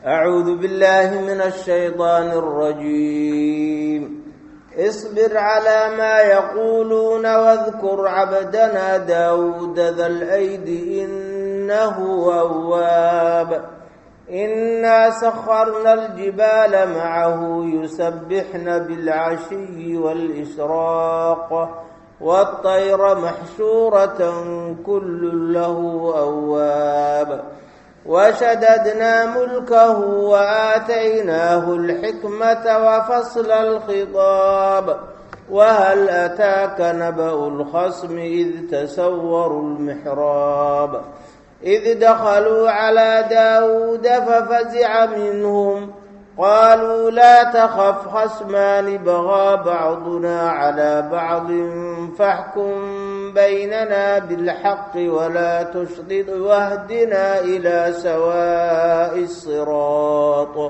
أعوذ بالله من الشيطان الرجيم. اصبر على ما يقولون واذكر عبدنا داود ذا الأيد إنه أواب. إنا سخرنا الجبال معه يسبحن بالعشي والإشراق والطير محشورة كل له أواب. وشددنا ملكه وآتيناه الحكمة وفصل الخطاب. وهل أتاك نبأ الخصم إذ تسوروا المحراب إذ دخلوا على داود ففزع منهم قالوا لا تخف خصمان بغى بعضنا على بعض فاحكم بيننا بالحق ولا تشطط واهدنا إلى سواء الصراط.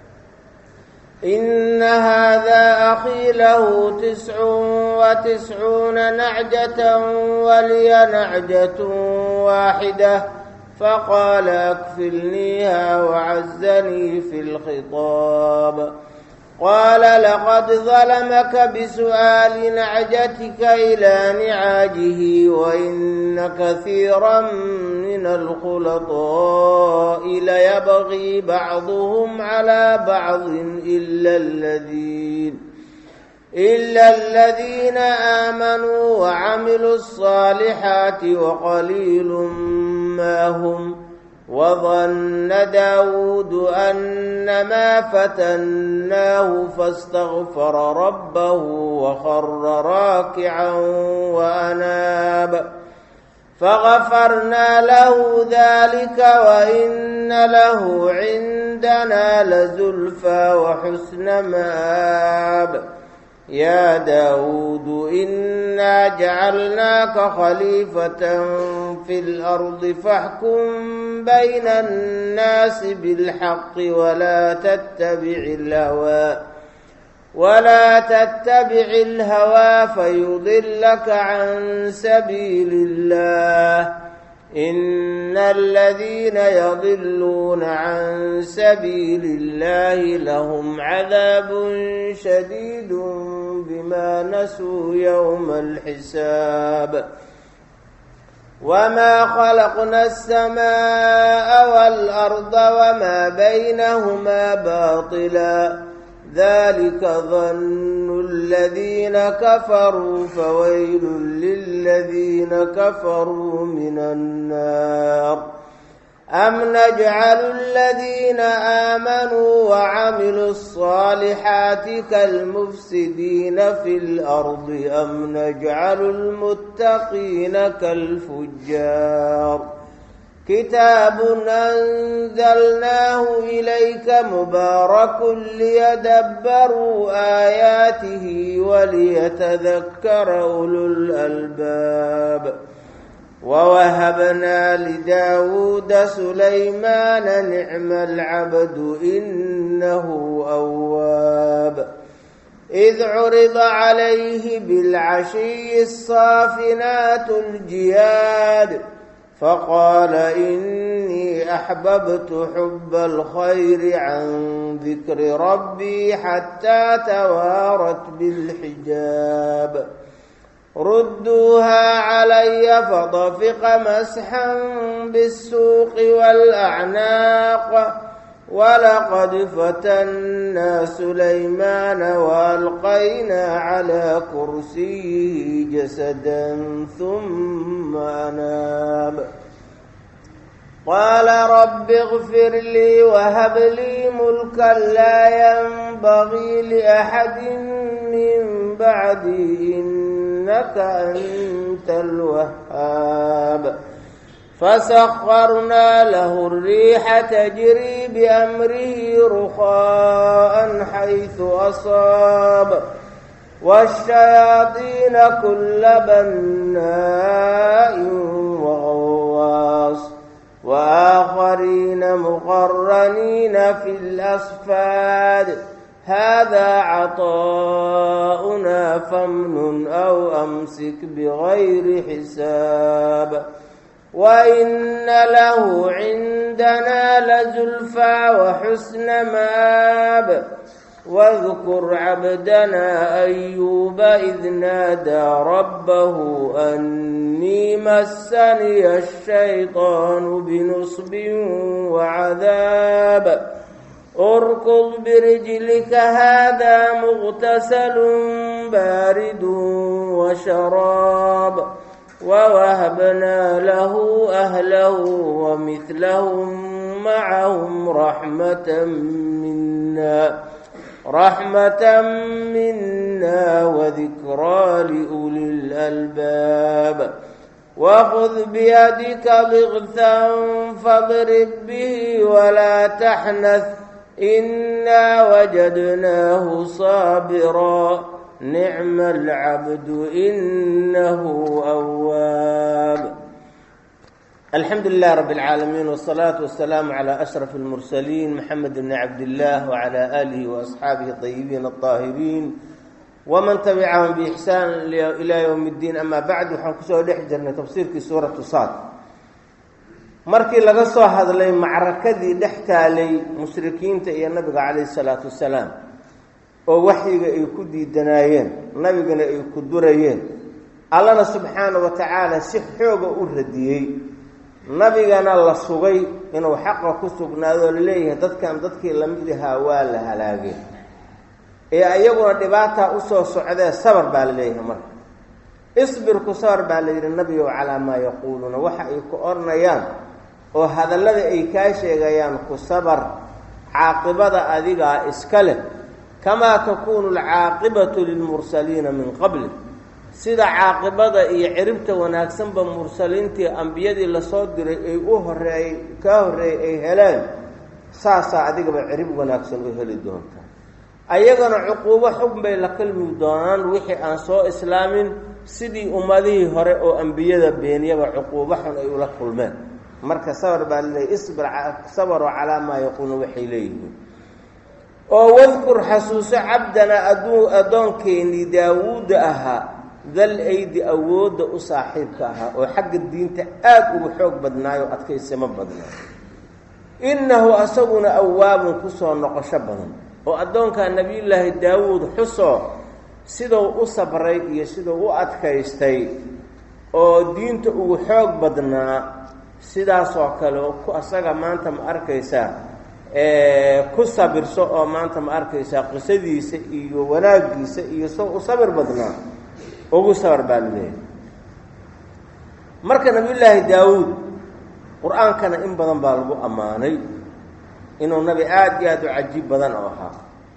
إن هذا أخي له 99 نعجة ولي نعجة واحدة فقال أكفلنيها وعزني في الخطاب. قال لقد ظلمك بسؤال نعجتك إلى نعاجه وإن كثيرا من الخلطاء ليبغي بعضهم على بعض إلا الذين آمنوا وعملوا الصالحات وقليل ما هم. وظن داود أنما فتناه فاستغفر ربه وخر راكعا وأناب فغفرنا له ذلك وإن له عندنا لزلفى وحسن مآب. يا داود إنا جعلناك خليفة في الأرض فاحكم بين الناس بالحق ولا تتبع الهوى فيضلك عن سبيل الله. إن الذين يضلون عن سبيل الله لهم عذاب شديد بما نسوا يوم الحساب. وما خلقنا السماء والأرض وما بينهما باطلا ذلك ظن الذين كفروا فويل للذين كفروا من النار. أم نجعل الذين آمنوا وعملوا الصالحات كالمفسدين في الأرض أم نجعل المتقين كالفجار. كتاب أنزلناه إليك مبارك ليدبروا آياته وليتذكر أولو الألباب. ووهبنا لداود سليمان نعم العبد إنه أواب. إذ عرض عليه بالعشي الصافنات الجياد فقال إني أحببت حب الخير عن ذكر ربي حتى توارت بالحجاب. ردوها علي فطفق مسحا بالسوق والأعناق. ولقد فتنا سليمان وألقينا على كرسيه جسدا ثم أناب. قال رب اغفر لي وهب لي ملكا لا ينبغي لأحد من بعدي إنك أنت الوهاب. فسخرنا له الريح تجري بأمره رخاء حيث أصاب والشياطين كل بناء وغواص وآخرين مقرنين في الأصفاد. هذا عطاؤنا فامنن أو أمسك بغير حساب. وإن له عندنا لزلفى وحسن مآب واذكر عبدنا أيوب إذ نادى ربه أني مسني الشيطان بنصب وعذاب اركض برجلك هذا مغتسل بارد وشراب ووهبنا له أهله ومثلهم معهم رحمة منا وذكرى لأولي الألباب وخذ بيدك ضغثا فاضرب به ولا تحنث إنا وجدناه صابرا نعم العبد إنه أواب. الحمد لله رب العالمين والصلاة والسلام على أشرف المرسلين محمد بن عبد الله وعلى آله وأصحابه الطيبين الطاهرين ومن تبعهم بإحسان إلى يوم الدين. أما بعد waxaan kusoo dhex jirnay tafsiirkii suuratu Saad markii laga soo hadlay macrakadii dhex taalay mushrikiinta iyo nabiga calayhi salaatu wasalaam oo waxyiga ay ku diidanayeen nabigana ay ku durayeen. Allana subxaanahu wa tacaala si xooga u radiyey nabigana la sugay inuu xaqa ku sugnaado leeyahay dadkan dadkii la mid ahaa waa la halaagay ee ayaguna dhibaata u soo socdee sabar baa leeyahay. marka isbir ku sabar baa leeyahay nabiga calaa maa yaquuluna waxa ay ku ornayaan oo hadallada ay ka sheegayaan ku sabar caaqibada adiga iska leh kama takunu alcaaqibatu lilmursaliina min qabli sida caaqibada iyo ciribta wanaagsanba mursaliintii ambiyadii la soo diray ay u horeeyay ka horeeyay ay heleen saasa adigaba cirib wanaagsan u heli doonta. ayagana cuquubo xukm bay la kulmi doonaan wixii aan soo islaamin sidii ummadihii hore oo ambiyada beeniyaba cuquubo xun ay ula kulmeen. marka sabar baa leeyahay isbir sabar ala ma yaqulu waxay leeyihiin oo wadkur xasuuso cabdana adoonkeeni daawuud ahaa dal aydi awooda u saaxiibka ahaa oo xagga diinta aad ugu xoog badnaayo adkaysama badnaa. innahu asaguna awaabun ku soo noqosho badan oo adoonka nabiyullaahi daawuud xuso sidoo u sabray iyo sidoo u adkaystay oo diinta ugu xoog badnaa sidaas oo kale ku asaga maanta ma arkaysaa ku sabirso oo maanta ma arkaysaa qisadiisa iyo wanaagiisa iyo soo u sabir badnaa ugu sabar baa leeyahay. marka nabiyullaahi daawuud qur-aankana in badan baa lagu ammaanay inuu nabi aad iyo aad u cajiib badan oo ahaa.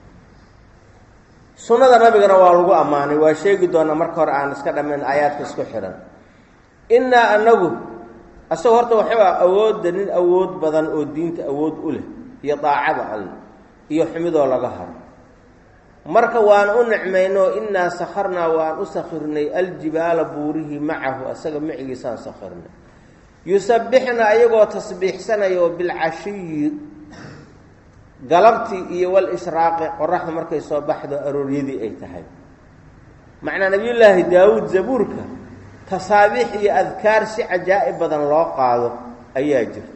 sunnada nabigana waa lagu ammaanay waa sheegi doonaa marka hore aan iska dhammayn aayaadka isku xihan. innaa anagu asagoo horta waxaa awoodda nin awood badan oo diinta awood u leh iyo daacada alle iyo xumidoo laga haro. marka waan u nicmayno innaa sakharnaa waan u sakhirnay aljibaala buurihi macahu asaga macigiisaan sakhirnay yusabbixna ayagoo tasbiixsanayo bilcashiyi galabtii iyo wal ishraaqi qoraxda markay soo baxdo arooryadii ay tahay. macnaa nabiyullaahi daawuud zabuurka tasaabiix iyo adkaar si cajaa'ib badan loo qaado ayaa jirta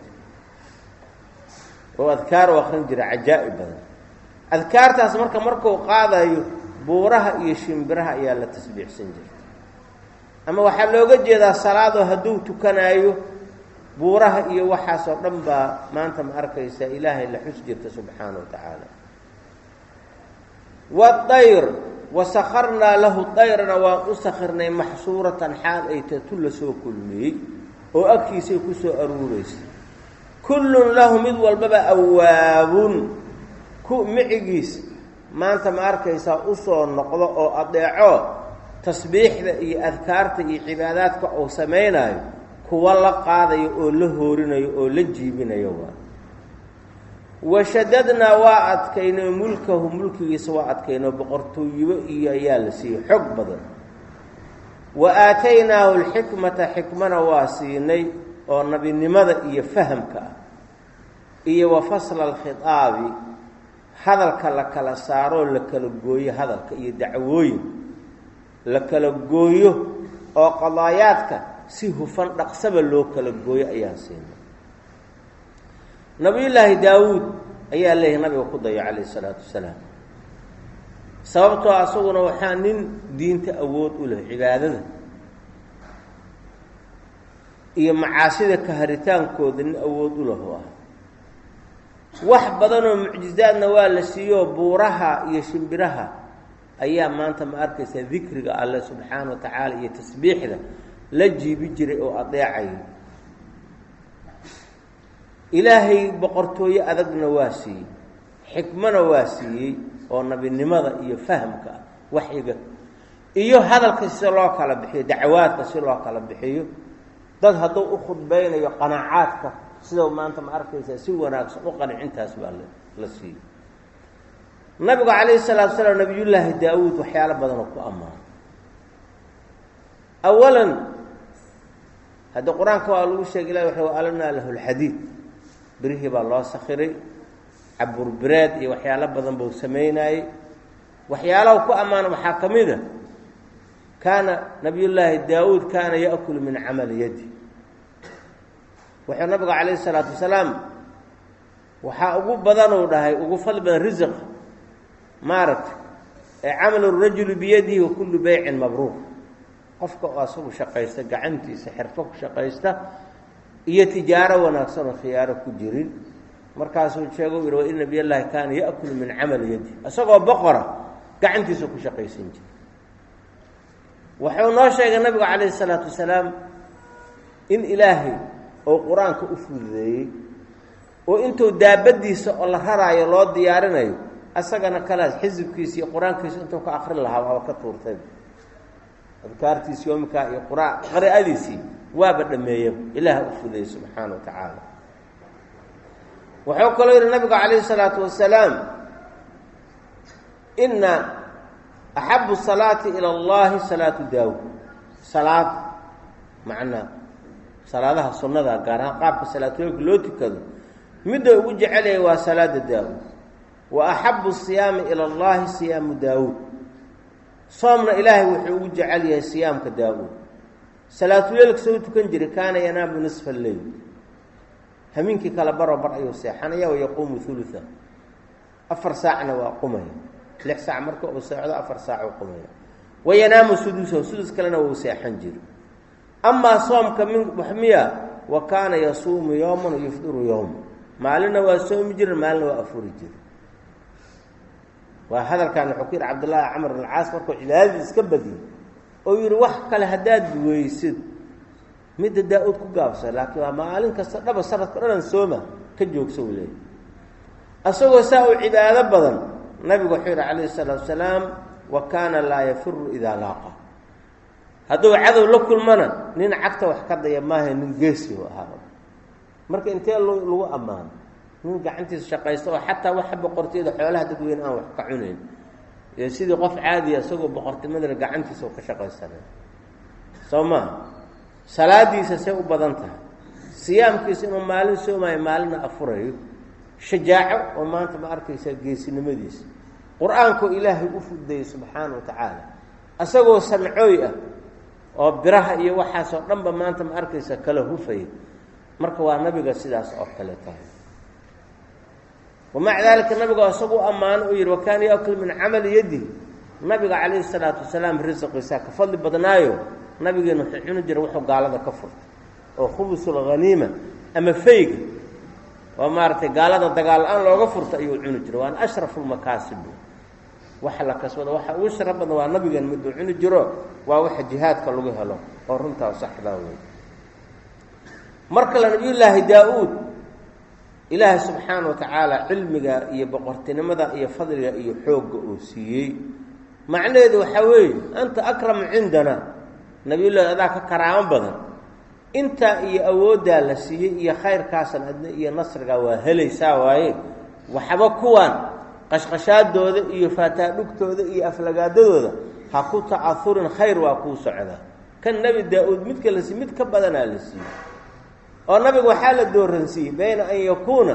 oo adkaar u akhrin jira cajaa'ib badan. adkaartaas markuu qaadayo buuraha iyo shimbiraha ayaa la tasbiixsan jirta. ama waxaa looga jeedaa salaadoo hadduu tukanayo buuraha iyo waxaasoo dhan baa maanta ma arkaysaa ilaahay la xus jirta subxaana wa tacaala. waayr wasakharnaa lahu dayrana waan u sakhirnay maxsuuratan xaal ay tatu la soo kulmiyey oo agtiisay ku soo aruuraysa. kullun lahu mid walbaba awaabun ku micigiis maanta ma arkaysaa u soo noqdo oo adeeco tasbiixda iyo adkaarta iyo cibaadaadka uu samaynayo kuwa la qaadayo oo la hoorinayo oo la jiibinayo. waa washadadnaa waa adkaynay mulkahu mulkigiisa waa adkaynay boqortooyibo iyo ayaa la siiyey xog badan. wa aataynaahu alxikmata xikmana waa siinay oo nabinimada iyo fahamka ah iyo wa fasla alkhitaabi hadalka la kala saaroo la kala gooyo hadalka iyo dacwooyin la kala gooyo oo qadaayaadka si hufan dhaqsaba loo kala gooyo ayaan siinay nabiyullaahi daawuud ayaa leeyahay nabiga ku dayo calayhi salaatu wasalaam sababtoo asaguna waxaa nin diinta awood u leh cibaadada iyo macaasida ka haritaankooda nin awood u lahu ah wax badanoo mucjizaadna waa la siiyo buuraha iyo shimbiraha ayaa maanta ma arkaysaa dikriga alle subxaana wa tacaala iyo tasbiixda la jiibi jiray oo adeecay ilaahay boqortooye adagna waa siiyey xikmana waa siiyey oo nabinimada iyo fahamka waxyiga iyo hadalka si loo kala bixiyo dacwaadka si loo kala bixiyo dad hadduu u khudbaynayo qanaacaadka sidoo maanta ma arkaysaa si wanaagsan u qancintaas baa la siiyey nabigu calayhi salaatu wasalaam nabiyullaahi daawuud waxyaalo badan oo ku ammaano awalan hadda qur-aanka waa lagu sheegay ilahi waxa alanaa lahu lxadiid birihii baa loo sakhiray caburbireed iyo waxyaalo badan buu samaynayey waxyaalaha ku ammaano waxaa ka mid a kaana nabiyullaahi daawuud kaana ya'kulu min camali yadi wuxuu nabiga calayhi salaatu wasalaam waxaa ugu badanuu dhahay ugu fadli badan risiq maaragta ee camalu rajulu biyadihi wa kullu beycin mabruur qofka oo asagu shaqaysta gacantiisa xirfo ku shaqaysta iyo tijaaro wanaagsan oo khiyaaro ku jirin markaasuu sheego yidhi wa in nabiyallaahi kaana ya'kulu min camali yadi isagoo boqora gacantiisa ku shaqaysan jira wuxuu noo sheegay nabigu calayhi salaatu wasalaam in ilaahay oo qur-aanka u fududeeyey oo intuu daabadiisa oo la raraayo loo diyaarinayo asagana kalaas xisibkiisa iyo qur-aankiisa intuu ka akrin lahaa waaba ka tuurtay adkaartiisi yoomikaa iyo qiraa'adiisii waaba dhameeyaba ilaaha u fududeeyey subxaana wa tacaala wuxuu kaloo yidhi nabigu calayhi salaatu wasalaam ina axabu salaati ila allahi salaatu daawud salaad macnaa salaadaha sunnada gaar ahaan qaabka salaatooyinka loo tukado midda ugu jecelaya waa salaada daawud wa axabu siyaami ila allahi siyaamu daawuud soomna ilaahay wuxuu ugu jecel yahay siyaamka daawuud salaatuleelka soo tukan jiray kaana yanaamu nisfa alleyl hamiinkii kala baroo bar ayuu seexanaya wayaquumu uluثa 4 saacna waa qumaya 6 saac marka uu seexdo 4 saac uu qumaya wayanaamu sudusahu sudus kalena wuu seexan jiray amaa soomka min waxmiya wa kaana yasuumu yowman yufdiru yowma maalina waa soomi jira maalina waa afuri jira waa hadalkan wuxuu ku yidhi cabdullaahi camr bn alcaas markuu cibaadadii iska badiyey oo yidhi wax kale haddaad weysid midda daa-uud ku gaabsa laakiin waa maalin kasta dhaba sanadka dhanan sooma ka joogsa uu leeyahy asagoo saa u cibaado badan nabigu wuxuu yidhi calayhi salaatu wasalaam wa kaana laa yafiru idaa laaqa hadduu cadow la kulmana nin cagta wax ka daya maaha nin geesi u ahaa marka intee lagu ammaano nin gacantiisa shaqaysta oo xataa waxa boqortiyada xoolaha dadweyne aan wax ka cunayn ee sidii qof caadiya isagoo boqortimadana gacantiisa u ka shaqaysanay soo maaha salaadiisa say u badan tahay siyaamkiisa inuu maalin soomayo maalina afurayo shajaaco oo maanta ma arkaysaa geesinimadiisa qur-aankoo ilaahay u fudeeyey subxaana wa tacaala isagoo sancooy ah oo biraha iyo waxaasoo dhanba maanta ma arkaysaa kala hufaya marka waa nabiga sidaas oo kale tahay wamaca daalika nabiga isagu ammaano uu yidhi wakaana yaakul min camali yadihi nabiga calayhi salaatu wasalaam risiqiisaa ka fadli badnaayo nabigeena wuxuu cuni jiray wuxuu gaalada ka furtay oo khubusul haniima ama fayga oo maaragtay gaalada dagaal la-aan looga furta ayuu cuni jiray waana ashrafu lmakaasib waxa la kasbado waxa ugu sharaf badan waa nabigan miduu cuni jiro waa waxa jihaadka lagu helo oo runtaa saxdaa wey marka la nabiyullaahi daa-uud ilaahay subxaana wa tacaala cilmiga iyo boqortinimada iyo fadliga iyo xoogga uu siiyey macnaheedu waxaa weeye anta akramu cindana nabiyullahi adaa ka karaamo badan intaa iyo awooddaa la siiyey iyo khayrkaasan adna iyo nasrigaa waa helaysaa waaye waxba kuwaan qashqashaadooda iyo faataadhugtooda iyo aflagaadadooda ha ku ta'aurin khayr waa kuu socdaa kan nebi daa-uud midka la siiy mid ka badanaa la siiyey oo nabiga waxaa la dooransiiyey bayna an yakuuna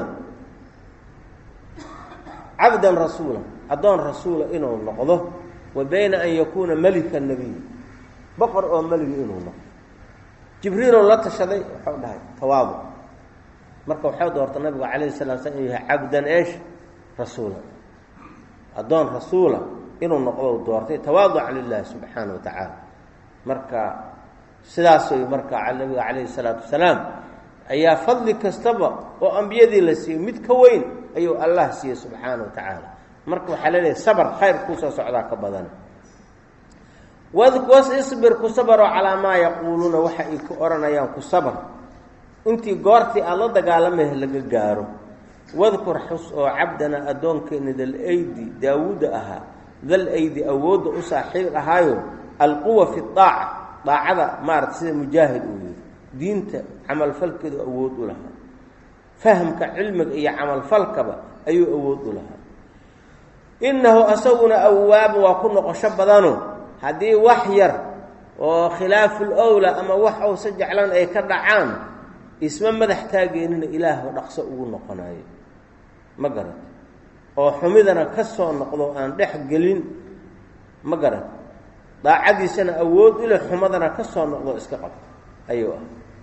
cabdan rasuula addoon rasuula inuu noqdo wa bayna an yakuuna melika nebiy boqor oo meligi inuu noqdo jibriil oo la tashaday wuxuu dhahay tawaadu marka wuxuu doortay nabiga calayhi salaatu wasalaam inuu yahay cabdan eesh rasuula adoon rasuula inuu noqdo doortay tawaaduc lillahi subhanahu wa ta'ala marka sidaas oo marka nabiga calayhi salaatu wasalaam ayaa fadli kastaba oo ambiyadii la siiyay mid ka weyn ayuu Allah siiyay subhanahu wa ta'ala marka waxa leeyahay sabr khayr ku soo socda ka badan wadhkus isbir ku sabro ala ma yaquluna waxa ay ku oranayaan ku sabr intii goortii alla dagaalamay laga gaaro wadhkur hus oo abdana adoonkeena dal aydi daawud aha dal aydi awood u saaxiib ahaayo alquwa fi taa'a daacada maarad sida mujaahid uu diinta amal falkeedu awood u lahaa fahamka cilmiga iyo amal falkaba ayuu awood u lahaa innahu asawna awwaab wa kun qasha badano hadii wax yar oo khilaaf al-awla ama wax oo sajaclan ay ka dhacaan isma madax taageenina ilaahu dhaqso ugu noqonayo ma garad oo xumidana ka soo noqdo aan dhex gelin ma garad daacadiisana awood ila xumadana ka soo noqdo iska qabto ayuu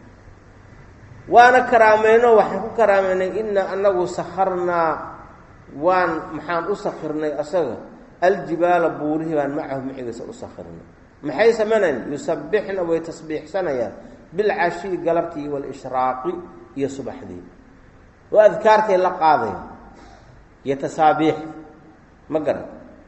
waana karaameeno waxaan ku karaameynay inna annagu sakharna waan maxaan u sakhirnay asaga الجبال بورهبان معهم معيسا أسخرنا محيس منن يسبحن ويتسبيح سنيا بالعشي قلبتي والإشراق يصبح ذي وأذكارتي لقاضي يتسابيح مقرد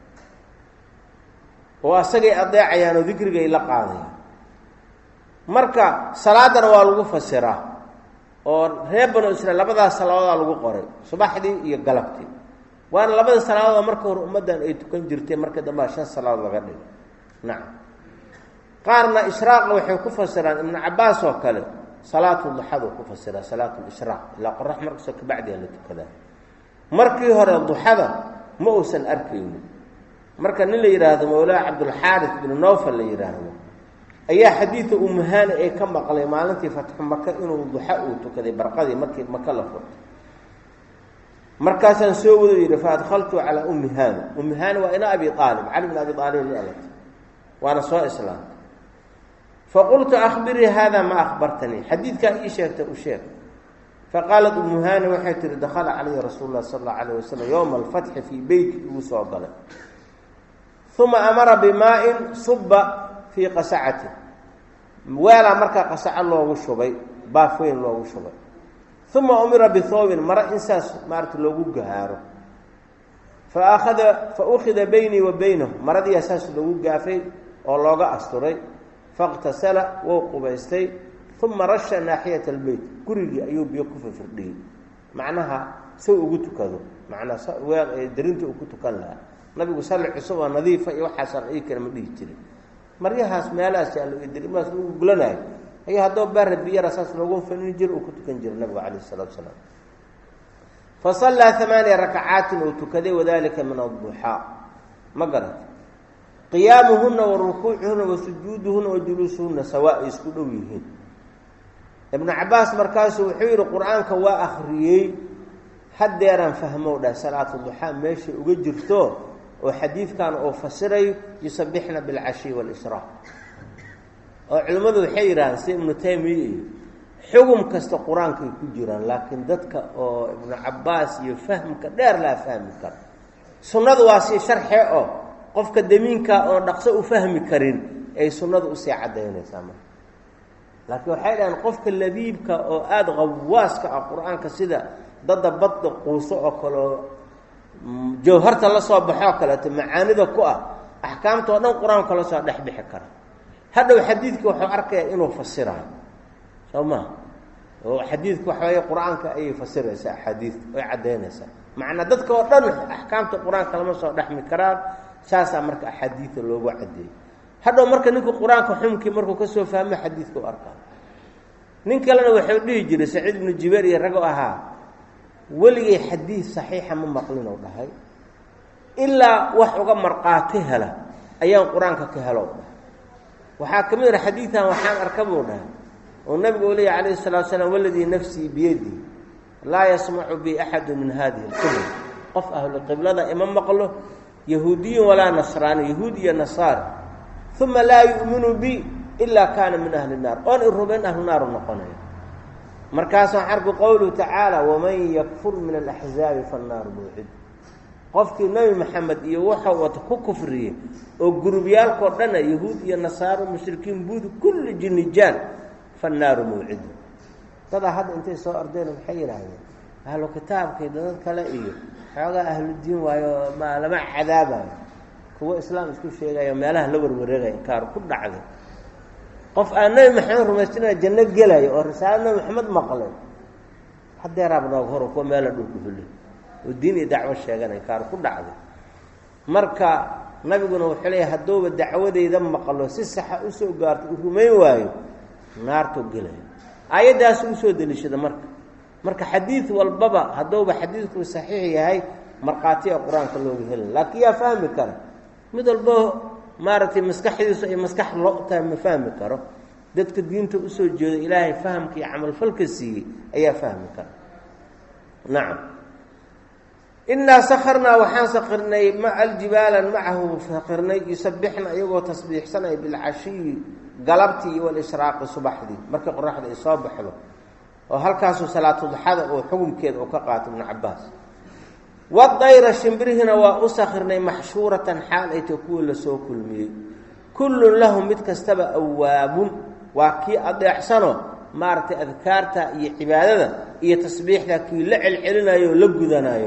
وأسقي أضيع يعني ذكري لقاضي مركا صلاة والغو فسرا ورهبنا إسرائيل لبدا صلاة والغو قري صباح ذي يقلبتي وانا لبدا صلاه marka hor ummadan ay tukan jirtay marka dambe shan salaad laga dhigay naam qaarna israaq waxay ku fasiraan ibn abbas oo kale salaatu dhuha ku fasira salaatu israaq ila qorrax marka soo ka bacdi la tukada markii hore dhuhada ma uusan arkayn marka nin la yiraahdo mawla abdul harith bin nawfal la yiraahdo ayaa xadiis ummahan ay ka maqlay maalintii fatx makka inuu dhuha uu tukaday barqadii markii makka la furtay مركزاً سووا فأدخلت على أم هان وإنا أبي طالب علي بن أبي طالب الألت وأنا سواء إسلام فقلت أخبري هذا ما أخبرتني حديث كان إيشيك تأشيك فقالت أم هان وحيت دخل علي رسول الله صلى الله عليه وسلم يوم الفتح في بيت يوسع ضلع ثم أمر بماء صب في قسعته ولا مركا قسع الله وشبي بافين الله وشبي ثم أمر بثوب مرة إنساس مارت لوجو جهاره فأخذ بيني وبينه مرة أساس لوجو جافي أو لوجا أستري فاغتسل وقبيستي ثم رش ناحية البيت كل أيوب يقف في الدين معناها سوي وجود كذا معناها درنت وجود كلها نبي صلى عصوة نظيفة يوحصل أي كلمة يجري مريها اسمها سألوا يدري ما قلنا هي هذا برد بير أساس لوجون في النجر وكنت كنجر النبي عليه الصلاة والسلام فصلى 8 ركعات وتكذي وذلك من الضحى ما قرأت قيامهن وركوعهن وسجودهن وجلوسهن سواء يسكنوهن ابن عباس مركزه وحير القرآن كوا أخريي حد يرى فهموا ده صلاة الضحى ماشي وجرته وحديث كان أفسره يسبحنا بالعشي والإشراق علماء الحيران سي ابن تيمية حكم كست القرآن كي جيران لكن دتك ابن عباس يفهم كدار لا فهم كر سنة واسي شرحه قف كدمين كا نقصه فهم كرين أي سنة وسي عدين سامع لكن حيران قف كاللبيب كا آد غواس كالقرآن كسيدا ضد بطن قوسه كله جوهرة الله صباحه كله معاني ذا كوا أحكامته أنا القرآن كله صادح بحكر هذا حديثك وحو أركي إنه فسرها سوما وحديثك وحو القرآن كأي فسرها سا حديث ويعدينا سا معنى ذاتك وطن أحكامة القرآن كلمة صادح مكرار ساسا مرك أحاديث اللي هو عدي هذا مرك نيكو القرآن كحمكي مركو كسو فهم حديثك وأركان نينك لنا وحو يجري سعيد بن الجبير يرقوها ولي حديث صحيحة من مقلنا وضحي إلا وحو مرقاتها له أيام القرآن كهلو وحاكمين حديثا وحان أركبونا والنبي يقول عليه الصلاة والسلام والذي نفسي بيدي لا يسمع بي أحد من هذه القبلة قف أهل القبلة إمام مقله يهودي ولا نصراني يهودي نصارى ثم لا يؤمن بي ilaa kaana min ahli naar oon i rumayn ahlu naaru noqonayo markaasaan arku qowluhu tacaala waman yakfur min alaxzaabi fannaaru mawcid qofkii nebi maxamed iyo waxau wata ku kufriyey oo gurubyaalkao dhana yahuud iyo nasaaro mushrikiin buud kulli jinnijaan fannaaru mawcid dadaa hadda intay soo ordeen maxay yidhaahdeen ahlu kitaabkii dadad kale iyo xoogaa ahludiin waayo ma lama cadaabayo kuwa islaam isku sheegayo meelaha la warwareegaya inkaar ku dhacday qof aan nebi maxamed rumaystinaya janno gelayo oo risaalad nebi maxamed maqlay haddeeraaba nooga horo kuwa meela dhulku hulay oo diin iyo dacwo sheeganay kaar ku dhacday marka nabiguna wuxuu leeyahay hadduuba dacwadeyda maqlo si saxa u soo gaarto u rumayn waayo naartuu gelaya aayaddaas u soo deliishada marka xadiid walbaba hadduuba xadiidku saxiix yahay markhaatiga qur-aanka looga helin laakiin yaa fahmi kara mid walbo maaragtay maskaxdiisu ay maskax lo' tahay ma fahmi karo dadka diinta usoo jeeda ilaahay fahamka iyo camalfalka siiyey ayaa fahmi kara nacam innaa sakarnaa waxaan sakirnay maca aljibaalan macahu sakirnay yusabbixna iyagoo tasbiixsanay bilcashiyi galabtii iyo walishraaqi subaxdii markii qoraxda ay soo baxdo oo halkaasuu salaatuduxada oo xukunkeeda uu ka qaato ibnu cabbaas wadayra shimbirihina waa u sakirnay maxshuuratan xaal ay ta kuwa lasoo kulmiyey kullun lahu mid kastaba awaabun waa kii adeecsanoo maaragtay adkaarta iyo cibaadada iyo tasbiixda kii la celcelinayo oo la gudanayo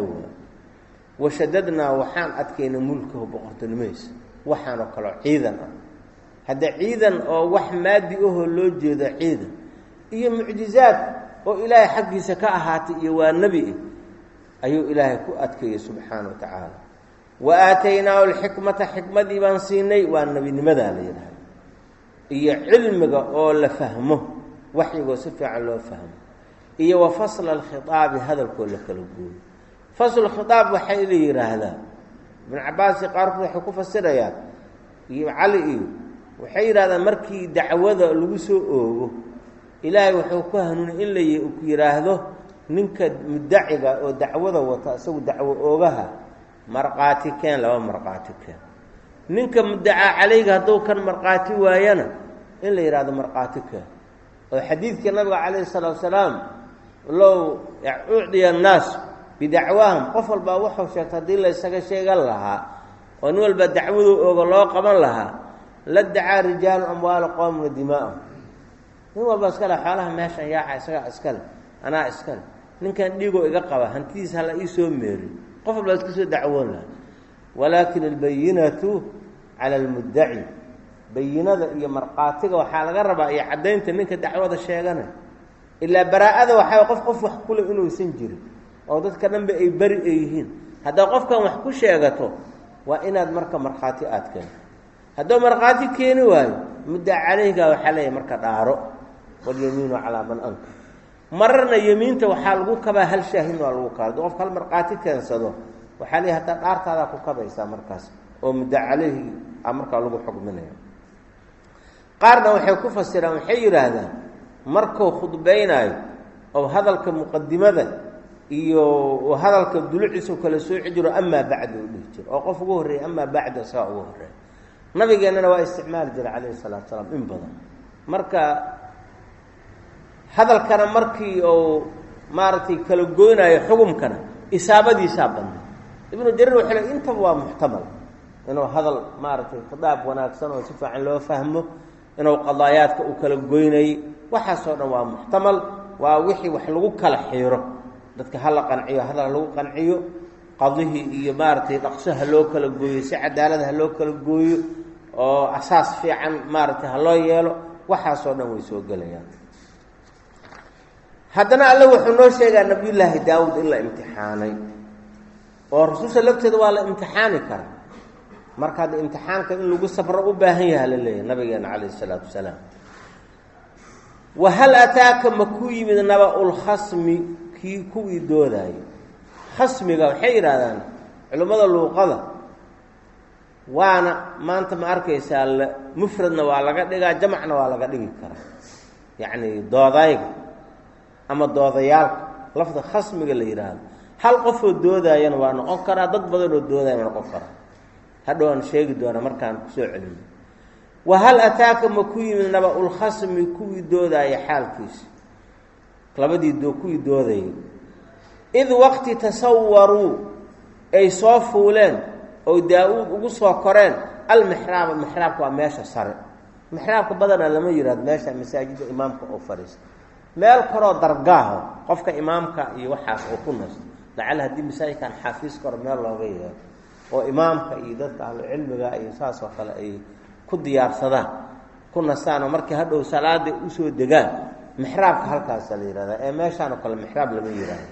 washadadnaa waxaan adkaynay mulkahu boqortinimaysa waxaanoo kaloo ciidan ah hadda ciidan oo wax maadi ahoo loo jeedo ciidan iyo mucjizaad oo ilaahay xaggiisa ka ahaatay iyo waa nebi ayuu ilaahay ku adkeeyey subxaana wa tacaala wa aataynaahu alxikmata xikmadii baan siinay waa nebinimadaa la yidhahda iyo cilmiga oo la fahmo waxyigoo si fiican loo fahmo iyo wa fasla alkhitaabi hadalkoo la kala gooyo faslu khitaab waxay la yidhaahdaa ibnu cabbaasi qaarkood waxay ku fasirayaan iyo cali iyo waxay yidhahdaan markii dacwada lagu soo oogo ilaahay wuxuu ku hanuunay in la ku yidhaahdo ninka muddaciga oo dacwada wata isagu dacwo oogaha markhaati keen laba markhaati keen ninka muddacaa calayga hadduu kan markhaati waayana in la yidhaahdo markhaati keen oo xadiidkii nabiga calayhi salaatu wasalaam low ucdiya annaas bidacwaahum qof walbaa wuxuu sheegtay haddii la ysaga sheegan lahaa oo nin walba dacwadu ooga loo qaban lahaa la dacaa rijaalu amwaala qowmna dimaa'ahum nin walba iskale xoolaha meeshan yaaca isagaa iskale anaa iskale ninkan dhiigoo iga qaba hantidiisa hala ii soo meeri qof walbaa iska soo dacwoon lahaa walaakin albayinatu cala almuddaci bayinada iyo markhaatiga waxaa laga rabaa iyo caddaynta ninka dacwada sheeganay ilaa baraa'ada waxaa qof wax kule inuusan jirin oo dadka dhanba ay beri ay yihiin haddaa qofkan wax ku sheegato waa inaad marka markhaati aad keento hadduu markhaati keeni waayo muddaca calayhga waxaa leeyahay marka dhaaro walyamiinu calaa man ankar mararna yemiinta waxaa lagu kabaa hal shaahin waa lagu kaba hadduu qofka hal markhaati keensado waxaa leeyahay haddaa dhaartaadaa ku kabaysaa markaas oo muddaca calayhi a markaa lagu xukminaya qaarna waxay ku fasiraan waxay yidhaahdaan markuu khudbaynaayo oo hadalka muqadimada iyo hadalka duluciisu kala sooci jiro amaa bacda u dhihi jiro oo qof ugu horreeyay amaa bacda isagaa ugu horreeya nabigeennana waa isticmaali jira calayhi salaatu salaam in badan marka hadalkana markii uu maaragtay kala goynaayo xukumkana isaabadiisaa badnay ibnu jariir wuxuu leey intaba waa muxtamal inuu hadal maaragtay khidaab wanaagsan oo si fiican loo fahmo inuu qadaayaadka uu kala goynayay waxaasoo dhan waa muxtamal waa wixii wax lagu kala xiiro dadka hala qanciyo hadal lagu qanciyo qadihii iyo maaragtay dhaqso ha loo kala gooyo si cadaalad ha loo kala gooyo oo asaas fiican maaragtay ha loo yeelo waxaasoo dhan way soo gelayaan haddana alle wuxuu noo sheegaa nabiyullaahi daawuud in la imtixaanay oo rususha lafteeda waa la imtixaani karaa marka hadda imtixaanka in lagu sabro u baahan yaha la leeyahay nabigeena calayhi isalaatu wasalaam wahal ataaka ma ku yimid naba-ulkhasmi kii kuwii doodaayay khasmiga waxay yidhaahdaan culimmada luuqada waana maanta ma arkaysaa mufradna waa laga dhigaa jamacna waa laga dhigi karaa yacni doodayga ama doodayaalka lafda khasmiga la yidhaahdo hal qofoo doodaayana waa noqon karaa dad badanoo doodaya ma noqon karaa hadhow aan sheegi doona markaan kusoo celino wahal ataaka ma ku yimid naba-ul khasmi kuwii doodaya xaalkiisa labadii kuwii doodayay id waqti tasawaruu ay soo fuuleen oo daa-uud ugu soo koreen almixraaba mixraabka waa meesha sare mixraabka badanaa lama yidhahdo meesha masaajidda imaamka oo fadhiista meel koroo dargaaho qofka imaamka iyo waxaas oo ku nasto lacala haddii masaajidkan xaafiis koro meel looga yeero oo imaamka iyo dadka ahlucilmiga iyo saas oo kale ay ku diyaarsadaan ku nastaan oo markii hadhow salaada usoo degaan mixraabka halkaasa la yihahdaa ee meeshaanoo kale mixraab lama yihahdo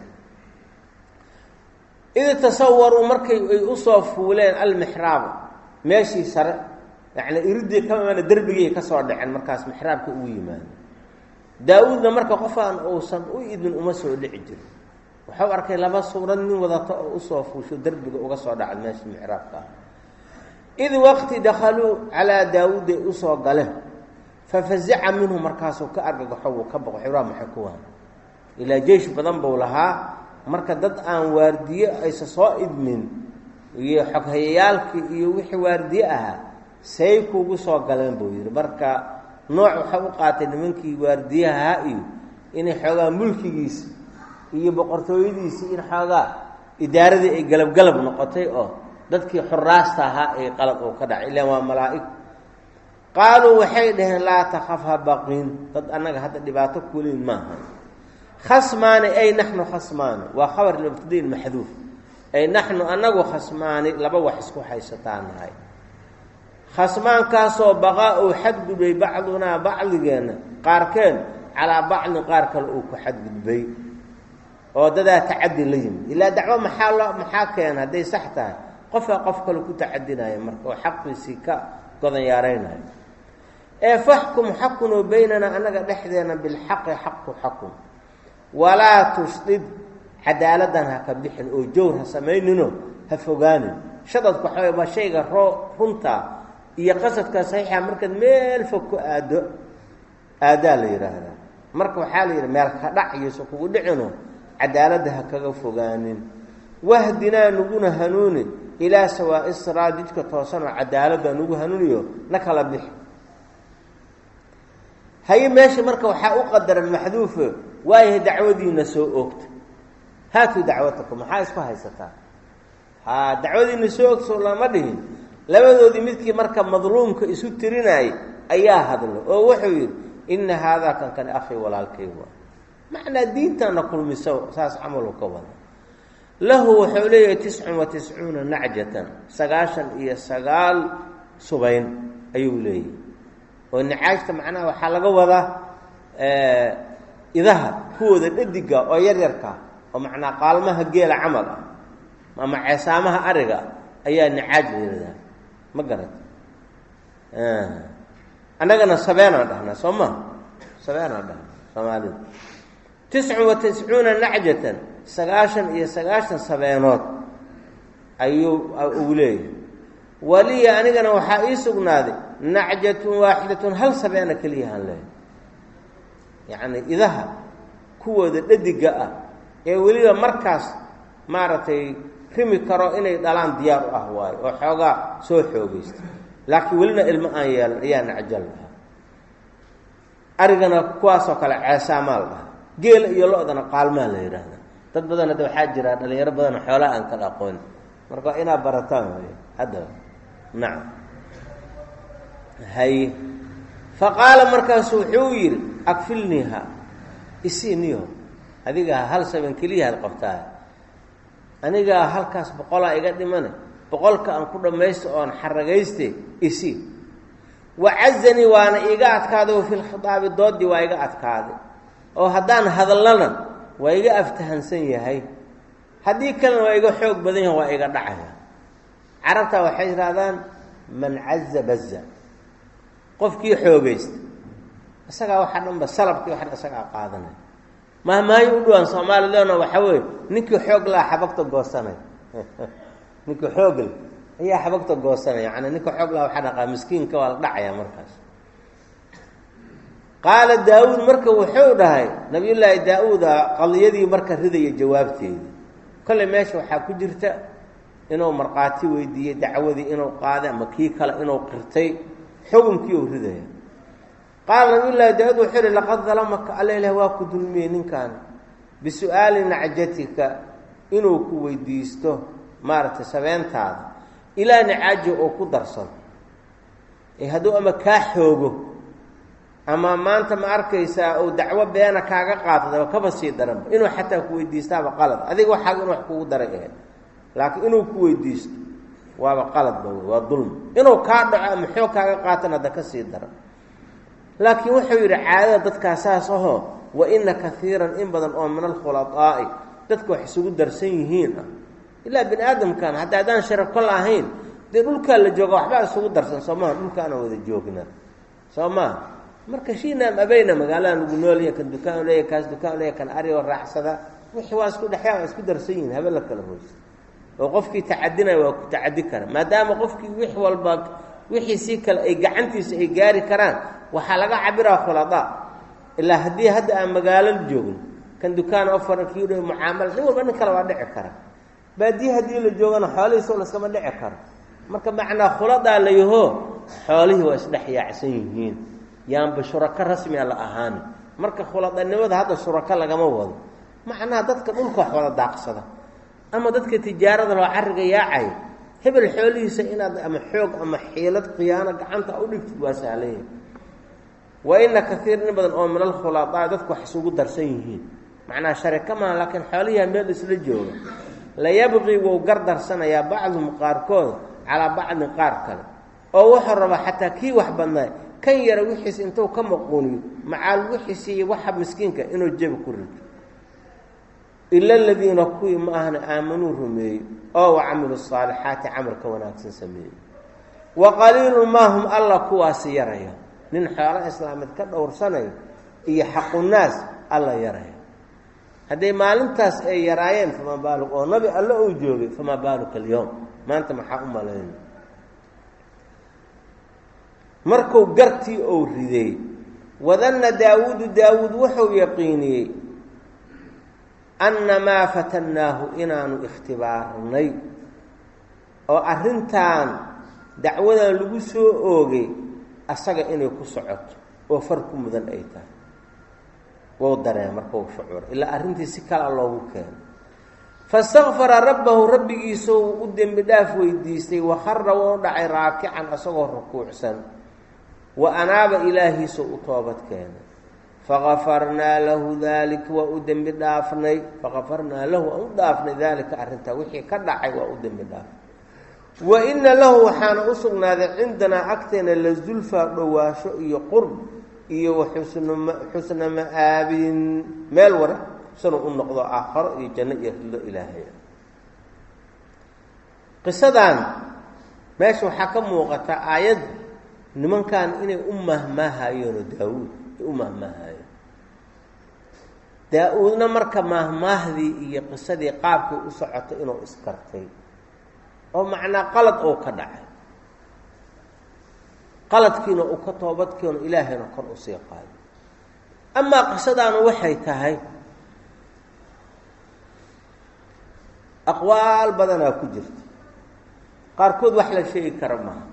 id tasawaruu markay ay usoo fuuleen almixraaba meeshii sare yacni iridii kamana derbigii ka soo dhaceen markaas mixraabka ugu yimaado daa-uudna marka qofaan uusan u idin uma soo dhici jirin wuxuu arkay laba suurad nin wadato oo usoo fuusho derbiga uga soo dhacay meeshii mixraabka ah id waqti dakhaluu calaa daawuuday usoo galeen fafazica minhu markaasuu ka argagaxo wuu ka boqo xibraa maxay ku waan ilaa jeysh badan buu lahaa marka dad aan waardiye aysa soo idmin iyo xoghayayaalkii iyo wixii waardiye ahaa say kuugu soo galeen buu yidhi marka nooc waxa u qaatay nimankii waardiyahaa iyo inay xoogaa mulkigiisi iyo boqortooyadiisii in xoogaa idaaradii ay galabgalab noqotay oo dadkii xuraasta ahaa ay qalad oo ka dhacay ilaan waa malaa'ig qaaluu waxay dhaheen laa takhaf ha baqin dad annaga hadda dhibaato kuleyn maaha khasmaani ay naxnu khasmaani waa khabar mubtadiin maxduuf ay naxnu annagu khasmaani laba wax isku haysataan nahay khasmaankaasoo baqaa uu xadgudbay bacdunaa bacdigeenna qaarkeen calaa bacdin qaar kale uu ku xadgudbay oo dadaa tacadi la yimid ilaa dacwo maxaa keena hadday sax tahay qofaa qof kale ku tacadinaya marka oo xaqiisii ka godan yaaraynayo ee faxkum xakunoo baynanaa annaga dhexdeena bilxaqi xaqu xakun walaa tushdid cadaaladdan ha ka bixin oo jawr ha samaynino ha fogaanin shadadku waxaway waa shayga runta iyo qasadka saxiixa markaad meel fog ku aadaa la yidhaahdaa marka waxaa la yidhi meel ka dhac iyoso kugu dhicino cadaaladda ha kaga fogaanin wahdinaa nuguna hanuuni ilaa sawaa'i siraad jidka toosanoo cadaaladda nugu hanuuniyo na kala bixi haye meesha marka waxaa u qadaran maxduufo waayahay dacwadiina soo oogta haatuu dacwatakum maxaa isku haysataa dacwadiina soo ogso lama dhihin labadoodii midkii marka madluumka isu tirinayay ayaa hadlo oo wuxuu yidhi inna haadaa kan akhi walaalkay waa macnaa diintana kulmiso saas camalu ka wada lahu wuxuu leeyahay 99 nacjatan 99 subayn ayuu leeyahay oo nacaajta macnaha waxaa laga wadaa idaha kuwooda dhadiga oo yaryarka oo macnaa qaalmaha geela camal ah ama ceesaamaha ariga ayaa nacaaj leedahay ma garat annagana sabeenaan dhahnaa soo ma sabeenaan dhahnaa soomaalida 99 nacjatan 99 sabeenood ayuu ugu leeyahay waliya anigana waxaa ii sugnaaday nacjatun waaxidatun hal sabeena keliyahaan leeyahay yacni idaha kuwooda dhadiga ah ee weliba markaas maaragtay rimi karo inay dhalaan diyaar u ah waayo oo xoogaa soo xoogaysta laakiin welina ilmo aan yeelan ayaa nacjal lahaa arigana kuwaasoo kale ceesaamaa la dhahaa geela iyo lo-dana qaalmaa la yidhaahda dad badan hadda waxaa jira dhalinyaro badan xoolaa aan kala aqoon marka waa inaad barataan wey haddaba nacam haye faqaala markaasu wuxuu yidhi akfilniiha isiiniyo adigaa hal saben keliyahaad qabtaa anigaa halkaas boqolaa iga dhimane boqolka aan ku dhammaysto oon xaragayste isii wacazanii waana iiga adkaaday fi lkhitaabi doodii waa iga adkaaday oo haddaan hadallana waa iga aftahansan yahay haddii kalena waa iga xoog badan yahay waa iga dhacaya carabtaa waxay yidhahdaan man caza baza qofkii xoogaysta isagaa waxaa dhanba salabkii waxan isagaa qaadanay mahmaayo u dhawaan soomaalidana waxaa weeye ninkii xoog laha xabagta goosanay ninkii xoogle ayaa xabagta goosanay yani ninka xoog laha waxaa dhaqaa miskiinka waa la dhacayaa markaas qaala daawuud marka wuxuu dhahay nabiyullaahi daa-uuda qadiyadii marka ridaya jawaabteedii kolley meesha waxaa ku jirta inuu markhaati weydiiyey dacwadii inuu qaaday ama kii kale inuu qirtay xukunkii uu ridaya qaala nabiyullaahi daawuud wuxuu yihi laqad dalamaka alla ilaah waa ku dulmiyey ninkan bisu'aali nacajatika inuu ku weydiisto maaragtay sabeentaada ilaa nicaaji oo ku darsado hadduu ama kaa xoogo ama maanta ma arkaysaa uu dacwo beena kaaga qaatadaba kaba sii daranba inuu xataa ku weydiistaaba qalad adiga waxaaga in wax kugu daray ahayd laakiin inuu ku weydiisto waaba qaladba wey waa dulmi inuu kaa dhaco ama xoog kaaga qaatana hadda ka sii daran laakiin wuxuu yidhi caadada dadkaa saas ahoo wa ina kaiiran in badan oo min alkhulaaa'i dadka wax isugu darsan yihiin ah ilaa bini aadamkan hadda haddaan sharako lahayn dee dhulkaa la jooga waxbaa isugu darsan soo maha dhulkaana wada joogna soo maha marka shiinaam abayna magaalada lagu noolaya kan dukaan leeya kaas dukaan leeya kan ari oo raacsada wixii waa isku dhexyaa waa isku darsan yihiin habe la kala hoysa oo qofkii tacadinaya waa ku tacadi kara maadaama qofkii wix walba wixii si kale ay gacantiisa ay gaari karaan waxaa laga cabiraa khuladaa ilaa haddii hadda aan magaalo joogno kan dukaan ofara kii mucaamala nin walba nin kale waa dhici kara baadiye haddii la joogana xoolihiisoo laskama dhici karo marka macnaa khuladaa la yaho xoolihii waa isdhex yaacsan yihiin yaanba shurako rasmiga la ahaani marka khuladanimada hadda shurako lagama wado macnaha dadka dhulka wax wada daaqsada ama dadka tijaarada loo carriga yaacay hebel xoolihiisa inaad ama xoog ama xiilad khiyaano gacanta u dhigtid waa sahlaya wa ina kaiir in badan oo min alkhuladaa dadku wax isugu darsan yihiin macnaha sharika maa laakiin xoolihiia meel isla jooga layabqii wou gardarsanayaa bacduhum qaarkood calaa bacdin qaar kale oo wuxuu rabaa xataa kii wax badnaa kan yara wixiis intuu ka maquuniyo macaal wixiisiiyo waxa miskiinka inuu jebi ku rido ila aladiina kuwii ma ahna aamanuu rumeeyey oo wacamilu saalixaati camalka wanaagsan sameeyey wa qaliilun maa hum alla kuwaasi yaraya nin xoolo islaameed ka dhowrsanayo iyo xaqunaas alla yaraya hadday maalintaas ay yaraayeen famaa baalug oo nabi alle uu joogay famaa baaluka alyowm maanta maxaa u malayna markuu gartii ou riday wadanna daawuudu daawuud wuxuu yaqiiniyey annamaa fatannaahu inaanu ikhtibaarnay oo arrintan dacwadan lagu soo oogay asaga inay ku socoto oo far ku mudan ay tahay wou dareen markau shucuura ilaa arrintii si kala loogu keenay fastakfara rabbahu rabbigiisa uu u dembi dhaaf weydiistay wakhara wou dhacay raakican asagoo rukuucsan wa anaaba ilaahiisa u toobad keenay fakafarnaa lahu daalika waa u dembi dhaafnay fakafarnaa lahu waan u dhaafnay daalika arrintaa wixii ka dhacay waa u dembi dhaafnay wa ina lahu waxaana u sugnaaday cindanaa agteena la zulfaa dhowaasho iyo qurb iyo xusna ma-aabin meel wanaagsan u noqdo aakharo iyo janno iyo ridlo ilaahay qisadan meesha waxaa ka muuqata aayad nimankan inay u mahmaahayeenoo daawuud ay u mahmaahayeen daa-uudna marka mahmaahdii iyo qisadii qaabkii u socotay inuu iskartay oo macnaa qalad oo ka dhacay qaladkiina uu ka toobadkeeno ilaahayna kor u sii qaaday amaa qisadaanu waxay tahay aqwaal badanaa ku jirta qaarkood wax la sheegi kara maaha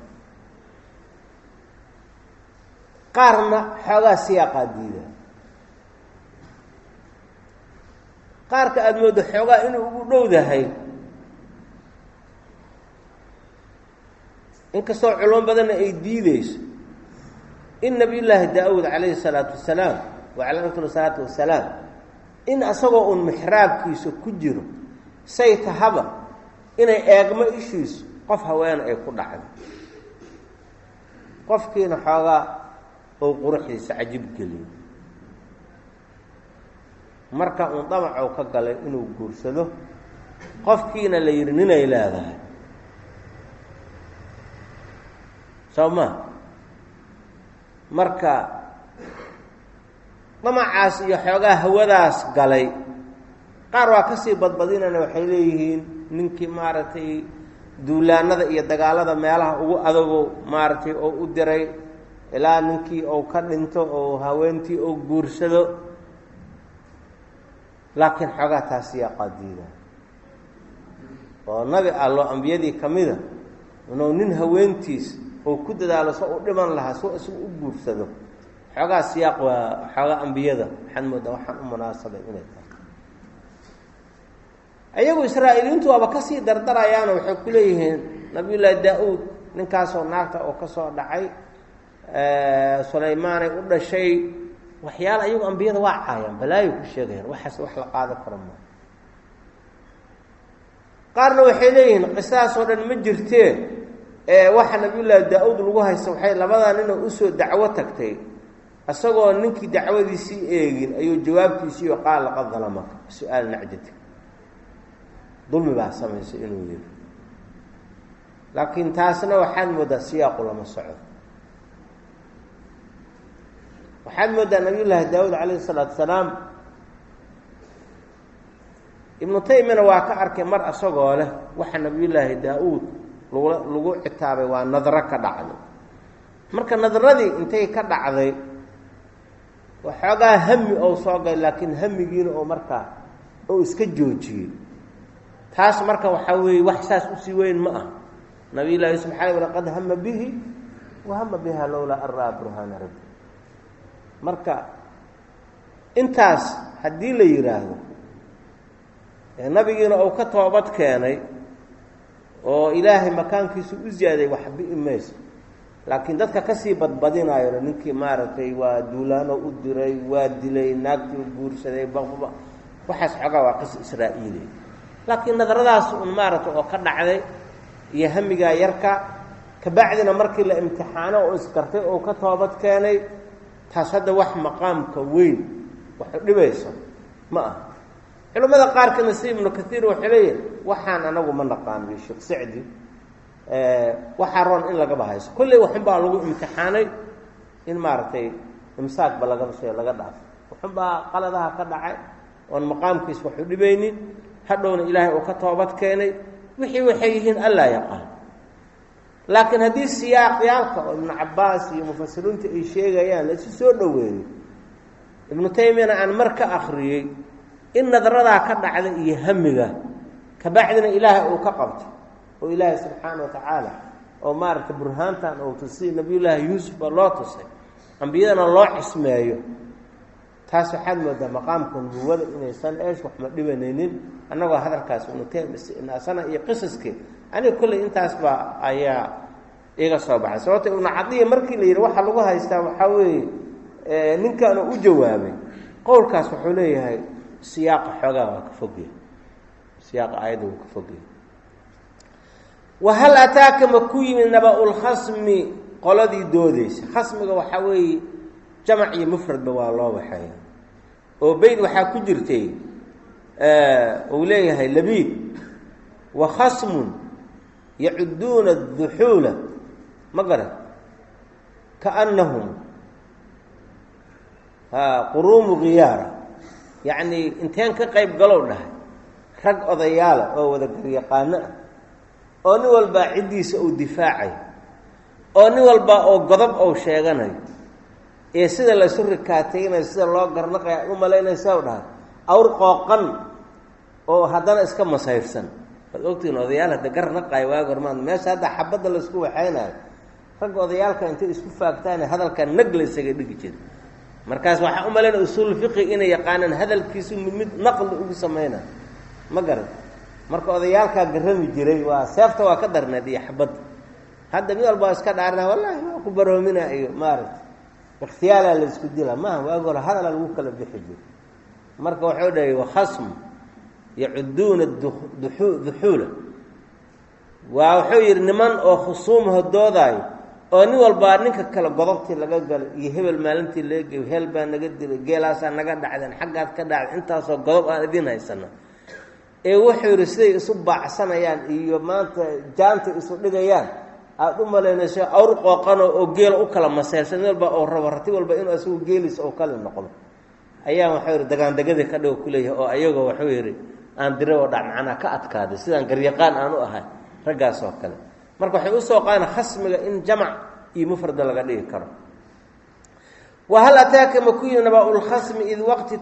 qaarna xoogaa siyaaqaa diida qaarka aada mooddo xoogaa inuu ugu dhowdahay inkastoo culamo badanna ay diideyso in nabiyullaahi daawuud calayhi salaatu wasalaam wacalaa afdal salaatu wasalaam in asagoo uun mixraabkiisa ku jiro say tahaba inay eegmo ishiisu qof haweena ay ku dhacdo qofkiina xoogaa oo quruxdiisa cajib geliyo marka uun damacow ka galay inuu guursado qofkiina la yidhi ninay leedahay soo ma marka damacaas iyo xoogaa hawadaas galay qaar waa kasii badbadinana waxay leeyihiin ninkii maaragtay duulaanada iyo dagaalada meelaha ugu adago maaragtay oo u diray ilaa ninkii ou ka dhinto oo haweentii oo guursado laakiin xoogaa taasi yaa qaadiida oo nabi allo ambiyadii ka mida inuu nin haweentiis oo ku dadaalo soo u dhiman lahaa soo isagu u guursado xoogaa siyaaq waa xoogaa ambiyada waxaan moodaa waxaan u munaasabay inay tahay ayagu israa'iiliintu waaba kasii dardarayaanoo waxay ku leeyihiin nabiyullaahi daa-uud ninkaasoo naagta oo ka soo dhacay sulaymaanay u dhashay waxyaala ayagu ambiyada waa caayaan balaayo ku sheegayaan waxaas wax la qaadan karo ma qaarna waxay leeyihiin qisadaasoo dhan ma jirtee waxa nabiyullaahi daa-uud lagu haysta waxay labadaa ninoo usoo dacwo tagtay isagoo ninkii dacwadiisii eegin ayuu jawaabtiisii oo qaal laqad dalamaka su-aal nacjati dulmi baa samaysay inuu yiri laakiin taasna waxaad moodaa siyaaqu lama socdo waxaad moodaa nabiyullaahi daa-uud calayhi salaatu salaam ibnu taymiyana waa ka arkay mar isagoo leh waxa nabiyullaahi daa-uud lagu citaabay waa nadro ka dhacday marka nadradii intay ka dhacday waxoogaa hami ou soo galay laakiin hamigiina oo markaa oo iska joojiyey taas marka waxaa weeye wax saas usii weyn ma ah nabiyullaahi subxaana walaqad hama bihi wahama biha lowlaa an ra-a burhaana rabbi marka intaas haddii la yidhaahdo nabigiina uu ka toobad keenay oo ilaahay makaankiisa u ziyaaday wax bi'i mayso laakiin dadka kasii badbadinayo ninkii maaragtay waa duulaano u diray waa dilay naagtii u guursaday baqba waxaas xoogaa waa qis israa'iili laakiin nadaradaas un maaragtay oo ka dhacday iyo hamigaa yarka kabacdina markii la imtixaano oo iskartay oo ka toobad keenay taas hadda wax maqaamka weyn wax dhibayso ma aha culimmada qaarka nasiib ibnu kaiir waxay leeyihin waxaan anagu ma naqaan bi sheekh sacdi waxaa roon in lagaba hayso kolley waxunbaa lagu imtixaanay in maaragtay imsaakba lagaba shee laga dhaafo waxunbaa qaladaha ka dhacay oon maqaamkiis waxu dhibaynin hadhowna ilaahay uu ka toobad keenay wixii waxay yihiin allaa yaqaan laakiin haddii siyaaqyaalka oo ibnu cabbaas iyo mufasiriinta ay sheegayaan la isu soo dhoweeyo ibnu taymiyana aan mar ka akriyey in nadaradaa ka dhacda iyo hamiga kabacdina ilaahay uu ka qabto oo ilaahay subxaana wa tacaala oo maaragtay burhaantan ou tusiy nabiyullaahi yuusufa loo tusay ambiyadana loo cismeeyo taas waxaad moodaa maqaamka nubuwada inaysan eesh waxma dhibanaynin annagoo hadalkaas ibnu taymiya iyo qisaskii aniga kolley intaasba ayaa iga soo baxay sababta ibnu cadiya markii la yidhi waxaa lagu haystaa waxaa weeye ninkaanu u jawaabay qowlkaas wuxuu leeyahay siyaaqa xoogaa waa ka fogya siyaaqa aayadda wuu ka fogya wahal ataaka ma ku yimid naba-ulkhasmi qoladii doodeysa khasmiga waxaa weeye jamac iyo mufradba waa loo waxeeya oo beyd waxaa ku jirtay uu leeyahay labiid wa khasmun yacuduuna duxuula ma garan kaannahum quruumu khiyaara yacnii inteen ka qayb galow dhahay rag odayaala oo wada garyaqaano ah oo nin walbaa ciddiisa uu difaacayo oo nin walbaa oo godob ou sheeganayo ee sida laysu rikaataynayo sida loo garnaqaya u malaynaysa u dhahay awr qooqan oo haddana iska masayrsan waad ogtihiin odayaal hadda garnaqayo waagi hormaan meesha hadda xabadda laysku waxaynayo ragga odayaalka intay isku faagtaane hadalka nag la isaga dhigi jira markaas waxaa u malaynaya usuul fiqi inay yaqaanaan hadalkiisu mid naqli ugu samaynayo ma garan marka odayaalkaa garami jiray waa seefta waa ka darneed iyo xabadda hadda mid walba iska dhaarna wallaahi waa ku baroomina iyo maaragta ikhtiyaalaa la isku dila maaha waagi hore hadala lagu kala bixi jiro marka waxuu dhahay wakhasm yacuduuna duxuula waa wuxuu yidhi niman oo khusuumaho doodaayo oo nin walbaa ninka kale godobtii laga galay iyo hebel maalintii laga gey heel baa naga dilay geelaasaa naga dhacdeen xaggaad ka dhacday intaasoo godob aan idiin haysana ee wuxuu yidhi siday isu baacsanayaan iyo maanta jaanta isu dhigayaan aada u malaynayso awr qooqano oo geela u kala maseyrsan nin walba oo rabo rati walba inuu isagu geeliisa oo kale noqdo ayaa waxuu yidhi dagaandegadii ka dhigo kuleeyahay oo ayagoo waxuu yidhi aan dira oo dhac macnaa ka adkaaday sidaan garyaqaan aan u ahay raggaas oo kale marka waxay usoo qaadaan khasmiga in jamac iyo mufrada laga dhigi karo wahal ataaka ma ku yimi naba-ulkhasmi id waqti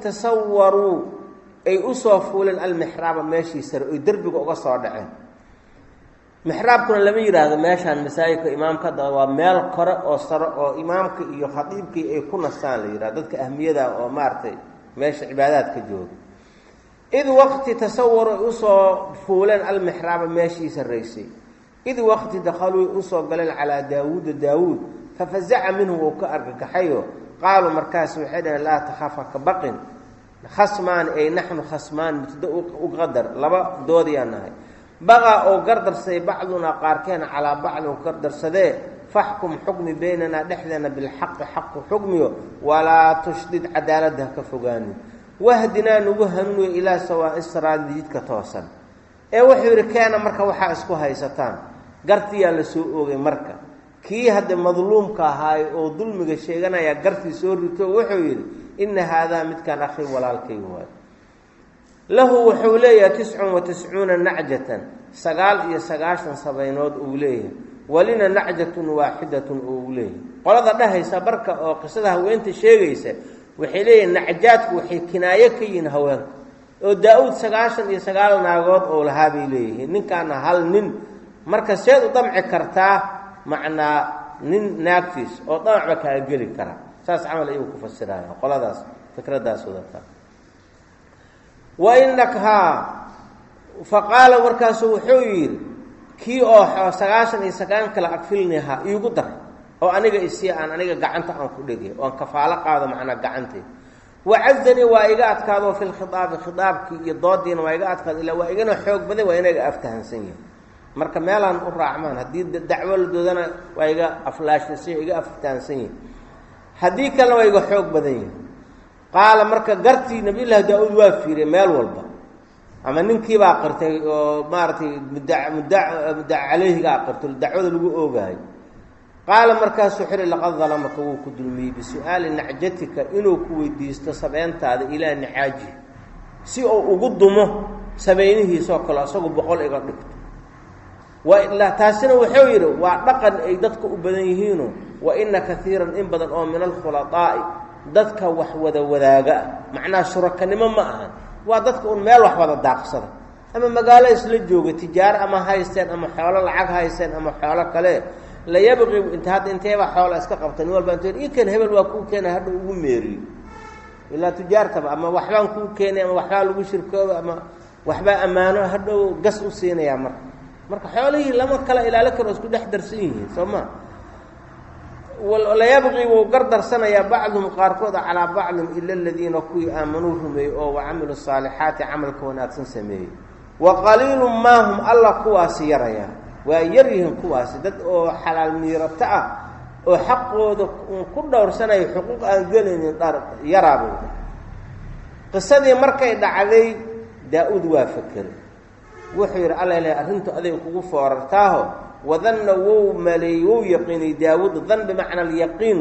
tasawaruu ay usoo fuuleen almixraaba meeshii sare oy derbiga uga soo dhaceen mixraabkuna lama yiraahdo meeshaan masaajidka imaamka waa meel kore oo sare oo imaamka iyo khatiibkii ay ku nastaan la yiraahdo dadka ahmiyada oo maartay meesha cibaadaadka jooga id waqti tasawwur usoo fuulan al mixraab meeshiisa raysay id waqti dakhaluu usoo galeen ala daawud fafaza'a minhu wa ka argagaxayo qaalu markaas waxay dhahan la takhafa ka baqin khasmaan ay nahnu khasmaan mutadau qadar laba doodiyanahay baqa oo gardarsay bacduna qaarkeen ala bacd oo gardarsadee fahkum hukmi baynana dhaxdana bil haqq haqq hukmiyo wala tushdid cadaalada ka fogaani wahdina nugu hannu ila sawaa'is siraadidka toosan ee wuxuu yiri keena marka waxa isku haysataan gartiya la soo oogay marka kii hadda madluumka ahay oo dulmiga sheeganaya gartii soo rito wuxuu yiri inna hada midkan akhi walaalkay waa lahu wuxuu leeyahay 99 nacjatan 99 sabaynood uu leeyahay walina nacjatun waahidatun uu leeyahay qolada dhahaysa barka oo qisada haweenta sheegaysa waxay leeyahay nacjaadku waxay kinaayo ka yihiin haween oo daawud 99 naagood oo lahaa bay leeyihiin ninkaana hal nin marka seed u damci kartaa macnaa nin naagtiis oo damacba ka geli kara saas amal ayuu ku fasiraya qoladaas fikradaas wadata wa innaka faqala warkaasu wuxuu yiri kii oo 99 kala agfilnaha iigu dar oo aniga isii aan aniga gacanta aan ku dhigay oo kafaalo qaado macna gacantay wa'azzani wa iga adkaado fil khitaabki iyo doodiina wa iga adkaado ila wa igana xoog baday wa inaga aftahansan yahay marka meelan u raacmaan hadii dacwo la doodana wa iga aflaashisi iga aftahansan yahay hadii kale wa iga xoog badan yahay qaala marka garti nabi ilaahi daawud waa fiiray meel walba ama ninkii baa qirtay oo maartay mudda alayhiga qirtay dacwada lagu oogay qaala markaas xiri laqad zalamaka wuu ku dulmiyay bisu'aal nacjatika inuu ku weydiisto sabeentaada ilaa nacaaji si oo ugu dumo sabeenihiisa kala asagu boqol iga dhigto wa illa taasina wuxuu yiri waa dhaqan ay dadku u badan yihiin wa inna kathiran in badan oo min al khulata'i dadka wax wada wadaaga macnaa shurakanimo ma aha waa dadka un meel wax wada daaqsada ama magaalo isla jooga tijaar ama haysteen ama xoolo lacag haysteen ama xoolo kale la yabqi intaba xoolo iska qabtan walba intii kan hebel waa ku keenay hadda ugu meeriyo ila tijaarta ama waxbaan ku keenay ama waxba lagu shirkoodo ama waxba amaano hadda gas u siinaya marka xoolihii lama kala ilaali karo isku dhex darsan yihiin Soomaa ولا يبغي وقدر سنة يا بعضهم قاركود على بعض إلا الذين كوي آمنوا رمي أو وعملوا الصالحات عمل كونات سمي وقليل ما هم الله كواسي يريا ويريهم كواسي دد أو حلال ميرتاع أو حقه كل سنة حقوق أنجلين يرابو قصة مركي دعالي داود وافكر وحير على له أنت أذي كوفا ورتاه وظنوا مليو يقين داود ظن بمعنى اليقين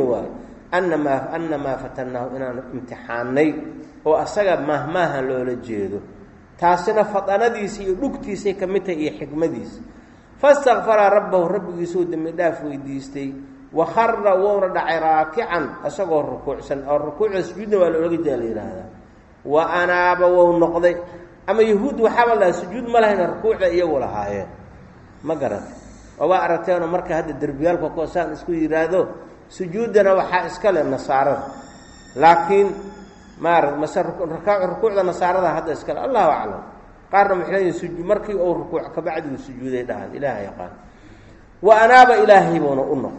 أنما فتناه إن امتحاني وأسجب مهما لولا جيده تاسنا فطنديسي لقتيسي كمتى حكمديس فاستغفر ربه رب يسود من داف ويديستي وخر ورد راكعا أسجر الركوع سن الركوع سجود ولا رجال هذا وأنا أبو النقضي أما يهود وحاول سجود ما لهنا الركوع إيه ولا هاي ما قرأت waa aragteen marka hadda darbiyalka ko saan isku yiraahdo sujuudana waxa iska leh nasaarada laakiin masar rukuucda nasaarada hadda iska leh Allahu a'lam qaarna maxay sujuud markii oo rukuuc ka bacdi sujuuday dhahan ilaahay yaqaan wa anaba ilaahi wa unna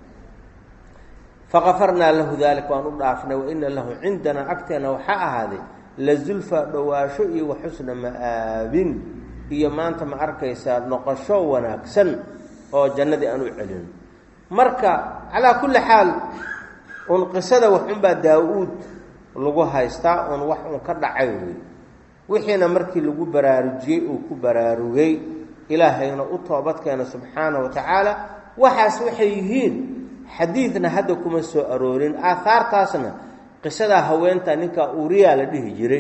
faqafarna lahu dhalika wa nudafna wa inna lahu indana aktana wa haadi la zulfa dawaasho iyo husna ma'abin iyo maanta ma arkaysa noqosho wanaagsan oo jannadii aanu celin marka ala kulli xaal on qisada waxun ba daawud lagu haystaa on wax uu ka dhacay wixiina markii lagu baraarujiyay oo ku baraarugay ilaahayna u toobad keena subhanahu wa ta'ala waxaas waxay yihiin xadiidna hadda kuma soo aroorin aathartaasna qisada haweenta ninka uuriya la dhihi jiray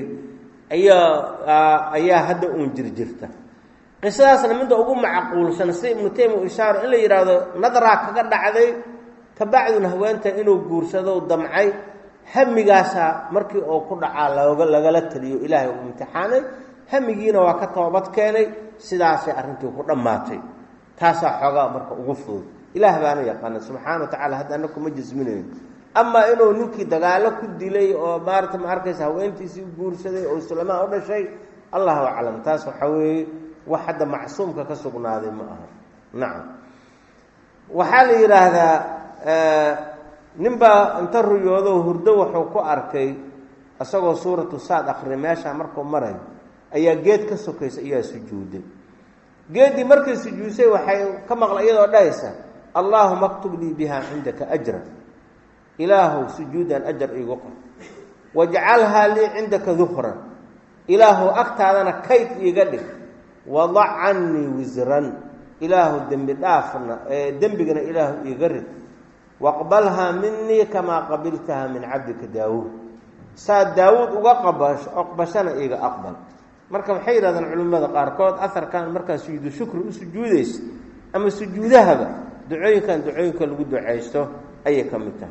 ayaa hadda uun jirta qisadaasna midda ugu macquulsan si ibn Taymiyyah ishaaro in la yiraahdo nadra kaga dhacday tabacduna haweenta inuu guursado damcay hamigaasa markii oo ku dhacaa lagala taliyo ilaahay uu imtixaanay hamigiina waa ka toobad keenay sidaas ay arintii ku dhamaatay تاسع حقا مركا وقفض إله بانا يقانا سبحانه وتعالى هذا أنكم مجزمين أما إنه ننكي دقالة كدي لي أو مارت معركز هو أنت سيقول سيدي أو سلماء أو شيء الله أعلم تاسع حوي واحد معصوم كسقنا هذه المأهر نعم وحال هذا نبا انتروا يوضو هردو وحوكو أركي أساقوا سورة الصاد أخرى ماشا مركم مرين أيها جيد كسوكيس أيها سجود جيد مركز سجوسي وحي كما قال أيضا دايسا اللهم اكتب لي بها عندك أجرا إله سجودا أجر إيقا واجعلها لي عندك ذخرا إله أكتادنا كيت إيقادك وضع عني وزرا إله دنبقنا إله إيقرد واقبلها مني كما قبلتها من عبدك داود ساد داود أقبشنا إيقا أقبل مركب حير هذا العلماء قاركود أثر كان مركز سجود شكر وسجوديس أما سجودها دعوين كان لقد دعيسته أي كمتها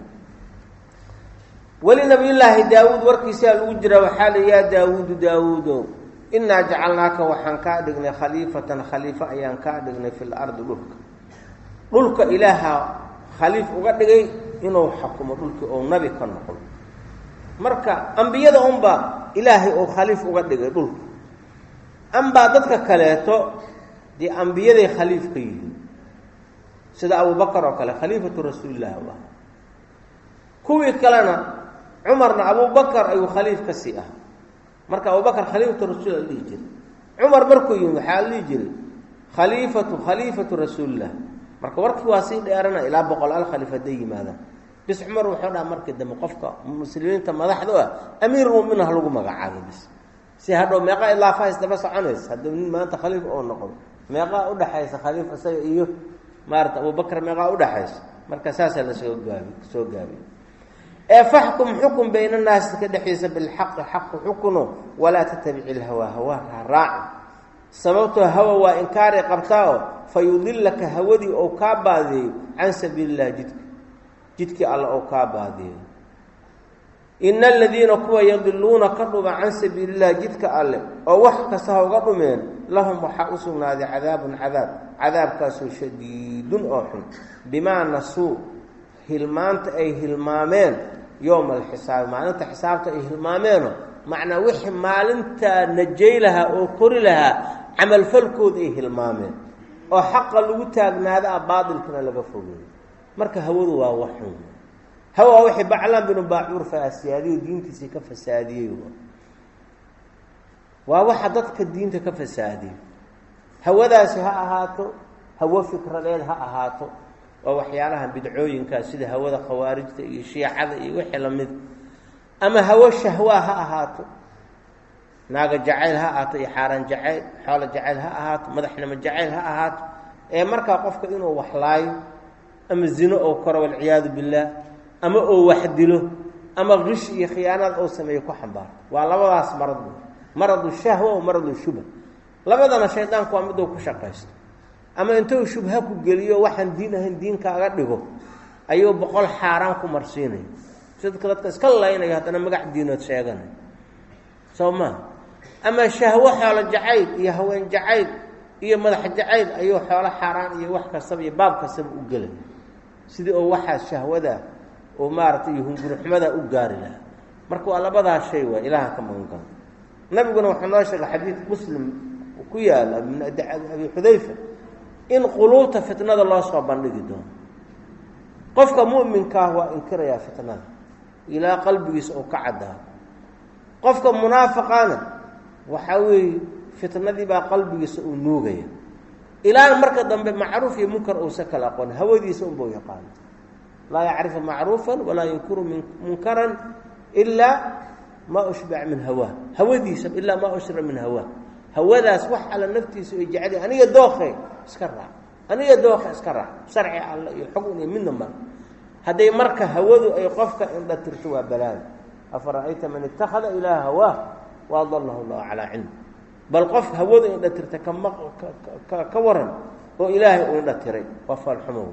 ولنبي الله داود وركسال وجرى وحال يا داود إنا جعلناك وحنكادقنا خليفة أيان كادقنا في الأرض للك إلها خليفة وقدقي إنه حكم للك أو نبي كان نقول مركا أنبياء أنبا إلهي أو خليفة وقدقي للك أنبا ضدك كلاته دي أنبياء خليفة كيه سيدة أبو بكر وكلا خليفة رسول الله كوي كلنا عمرنا أبو بكر أي خليفة كسيئة مركا أبو بكر خليفة رسول الله يجري عمر مركو يوم حال يجري خليفة رسول الله مركا ورك واسيد أرنا إلى بقول الخليفة دي ماذا بس عمر وحنا مركا دم قفقة مسلمين تم ذا حذوه أمير منها لقوا مقعد بس سيهدو ميقا إلا فايز تبص عنيس هدو ما أنت خليفة أو نقول ميقا أودا حيس خليفة سيئيه مارت أبو بكر ميقا أودا حيس مركا ساسا لسوق قابي فاحكم حكم بين الناس كدحيس بالحق حق حكمه ولا تتبع الهوى هواها راعي سببته هوى وإنكار قبطاه فيضلك هودي أو كابادي عن سبيل الله جدك الله أو كابادي إن الذين كوا يضلون قرب عن سبيل الله جدك الله أو وحك سهو قرمين لهم وحاوسون هذا عذاب كاسو شديد أوحن بما نسوا هلمانت أي هلمامين يوم الحساب معنى أنت حسابت أي هلمامينه معنى وحي مالنت نجي لها أو قري لها عمل فالكود أي هلمامين أو حق الوتاقنا هذا باطل كنا لقفوه مركا هوضوا وحون هو وحي بعلم بنو باعور فاسيادي ودينتي سيكف فسادي وواحدتك الدين تكف فسادي هو ذا سها أهاتو هو فكرة ليل ها أهاتو ووحيالها بدعوين كاسد هو ذا خوارج الشيعة وحي لمد أما هو الشهوة ها أهاتو ناقة جعيلها أهاتو حاران جعيل حول جعيلها أهاتو مدحنا من جعيلها أهاتو مركا قفك إنه وحلاي أما الزنا أو كرة والعياذ بالله أما أو واحد له أما غش خيانات أو سميكو حنبار والله وضعس مرض الشهوة ومرض الشبه لبدنا الشيطان كو أمدو كشقيست أما أنتو شبهكو قليو وحن دينك أغدقو أيو بقول حارانكو مرسيني صدق لك اسكالله إنك هاتنا مقع دينو تشيغاني سوما أما الشهوة حول الجعيد إيا هوين جعيد إيا مدح الجعيد أيو حول حاران إيا وحكا سبي بابك سبي أقلن سيدي أو وحا الشهوة ده ومارتي يهون حمدا أقاري لها مركو الله بضع الشيء وإلها كما نقول نبينا وحناشر حديث مسلم وكيالا من أبي حذيفة إن قلوت فتنة الله صعبا لقدون قفك مؤمن كهو إنكر يا فتنة إلى قلبي يسعو كعدها قفك منافقانا وحاوي فتنة دي بقى قلبي يسعو نوغيا إلى المركز بمعروف يمكر أو سكل أقول هو دي يسعو بو يقال لا يعرف معروفا ولا ينكر منكرا إلا ما أشبع من هواه هو دي سب إلا ما أشر من هواه هو ذا سوح على نفسي سيجعلي أنا يدوخي اسكرع أنا يدوخي اسكرع شرعي يحقني منهم هذا مركه هوذو أي قفك إن ترتوى بلاد أفرأيت من اتخذ إله هواه وأضله الله على علم بل قف هوذو إن ترتكم كورا وإلهي إن تري وفر حموه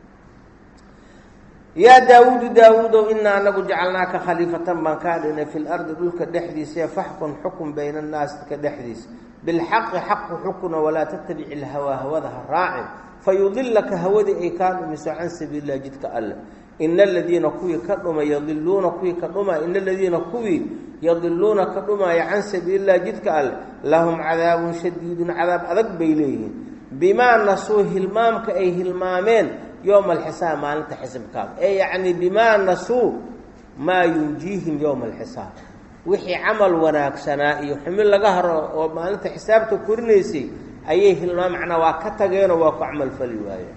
يا داود إنا جعلناك خليفة من كان في الأرض لك دحديث فحكم حكم بين الناس كدحديث بالحق حق حكم ولا تتبع الهوى هوذها الراعي fayudillaka hawadi ay kaa dhumiso can sabiililah jidka alle ina aladiina kuwii ka dhuma yadiluuna kuwii ka dhuma ina aladiina kuwii yadiluuna ka dhumaya can sabiililah jidka alle lahum cadaabun shadiidun cadaab adag bay leeyihiin bimaa nasuu hilmaamka ay hilmaameen yowma alxisaab maalinta xisibkaada ee yacni bimaa nasuu maa yunjiihim yowma alxisaab wixii camal wanaagsanaa iyo xumil laga haro oo maalinta xisaabta korinaysay ayay hilmaam macnaa waa ka tageenoo waa ku camal fali waayeen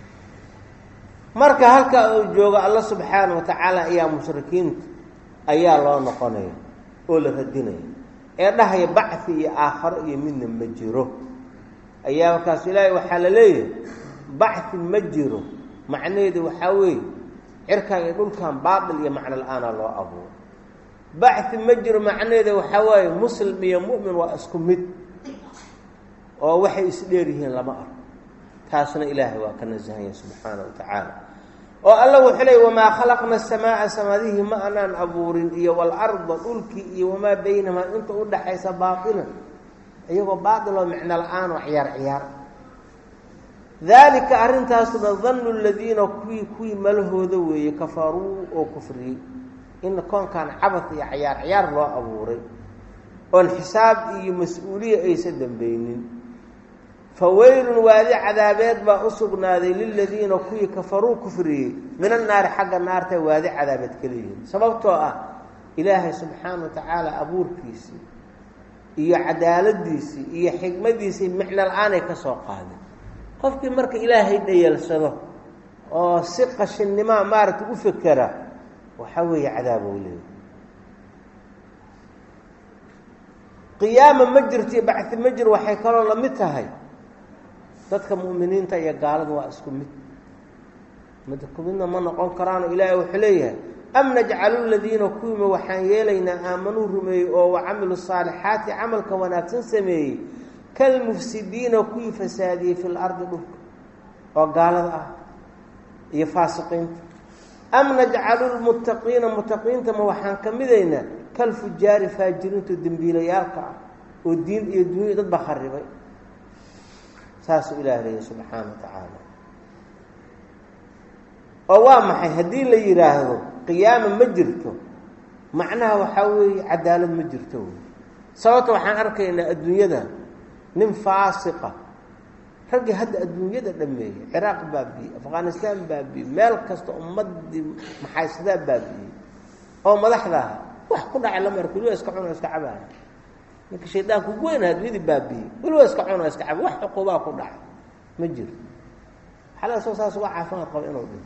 marka halkaa uu joogo alla subxaana wa tacaala ayaa mushrikiinta ayaa loo noqonaya oo la radinaya ee dhahaya bacfi iyo aakharo iyo midna ma jiro ayaa markaas ilaahay waxaa la leeyahay bacfi ma jiro macnaheedu waxaa weeye cirkan iyo dhulkan baatil iyo macno la-aanaa loo abuuro bacfi ma jiro macnaheeda waxaa waaye muslim iyo mu'min waa isku mid oo waxay isdheer yihiin lama arko taasna ilaahay waa ka nasahanya subxaana wa tacaala oo alla wuxuu leey wamaa khalaqna asamaa'a samadihi ma anaan abuurin iyo waalarda dhulkii iyo wamaa baynamaa inta u dhaxaysa baatilan iyagoo baatil oo micno la-aan oo ciyaar ciyaar daalika arrintaasuna dannu aladiina kuwii malahooda weeye kafaruu oo kufriyey in koonkan cabad iyo ciyaar ciyaar loo abuuray oon xisaab iyo mas-uuliya aysan dambaynin fawaylun waadi cadaabeed baa u sugnaaday liladiina kuwii kafaruu kufriyey min annaari xagga naarta waadi cadaabeed ka leeyihiin sababtoo ah ilaahay subxaana wa tacaala abuurkiisii iyo cadaaladiisii iyo xikmadiisii micno la-aanay ka soo qaadeen qofkii marka ilaahay dhayalsado oo si qashinnimaa maaragta u fekera waxaa weeye cadaab ou leeyahy qiyaama ma jirto iyo bacdi ma jiro waxay kaloo la mid tahay dadka mu'miniinta iyo gaalada waa isku mid midna ma noqon karaano ilaahay wuxuu leeyahay am najcalu ladiina kuwima waxaan yeelaynaa aamanuu rumeeyey oo wacamilu saalixaati camalka wanaagsan sameeyey kalmufsidiina kuwii fasaadiyey fi lardi dhulka oo gaalada ah iyo faasiqiinta am najcalu lmuttaqiina muttaqiinta ma waxaan ka midaynaa kalfujaari faajiriinta dembiilayaalka ah oo diin iyo dunya dadba kharibay saasuu ilaah leeyahy subxaana wa tacaala oo waa maxay haddii la yidhaahdo qiyaama ma jirto macnaha waxaa weeye cadaalad ma jirto wey sababta waxaan arkaynaa adduunyada nin faasiqa raggii hadda adduunyada dhameeyey ciraaq baabi'iyey afghanistaan baabi'iyey meel kasta ummadii maxaysadaa baabi'iyey oo madaxda aha wax ku dhacay lama arko weliba iska cuno iska cabaaya ninka shaydaanku ugu weyn adduunyadii baabi'iyey weliba iska cuno iska caba wax cuquubaa ku dhacay ma jiro xalaa soo saas uga caafimaad qaba inuu dhinto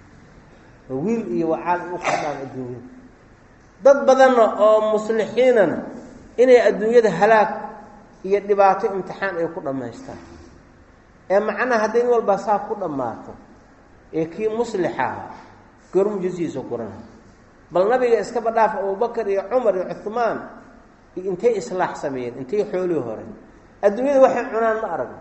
wiil iyo wacaal u qadhaan adduunyada dad badanna oo muslixiinana inay adduunyada halaag iyo dhibaato imtixaan ay ku dhammaystaan ee macnaha hadday in walbaa saa ku dhammaato ee kii muslixaha goormu jasiisa gurana bal nabiga iskaba dhaaf abubakar iyo cumar iyo cuhmaan iyo intay islaax sameeyeen intay xoolii hore adduunyada waxay cunaan ma aragno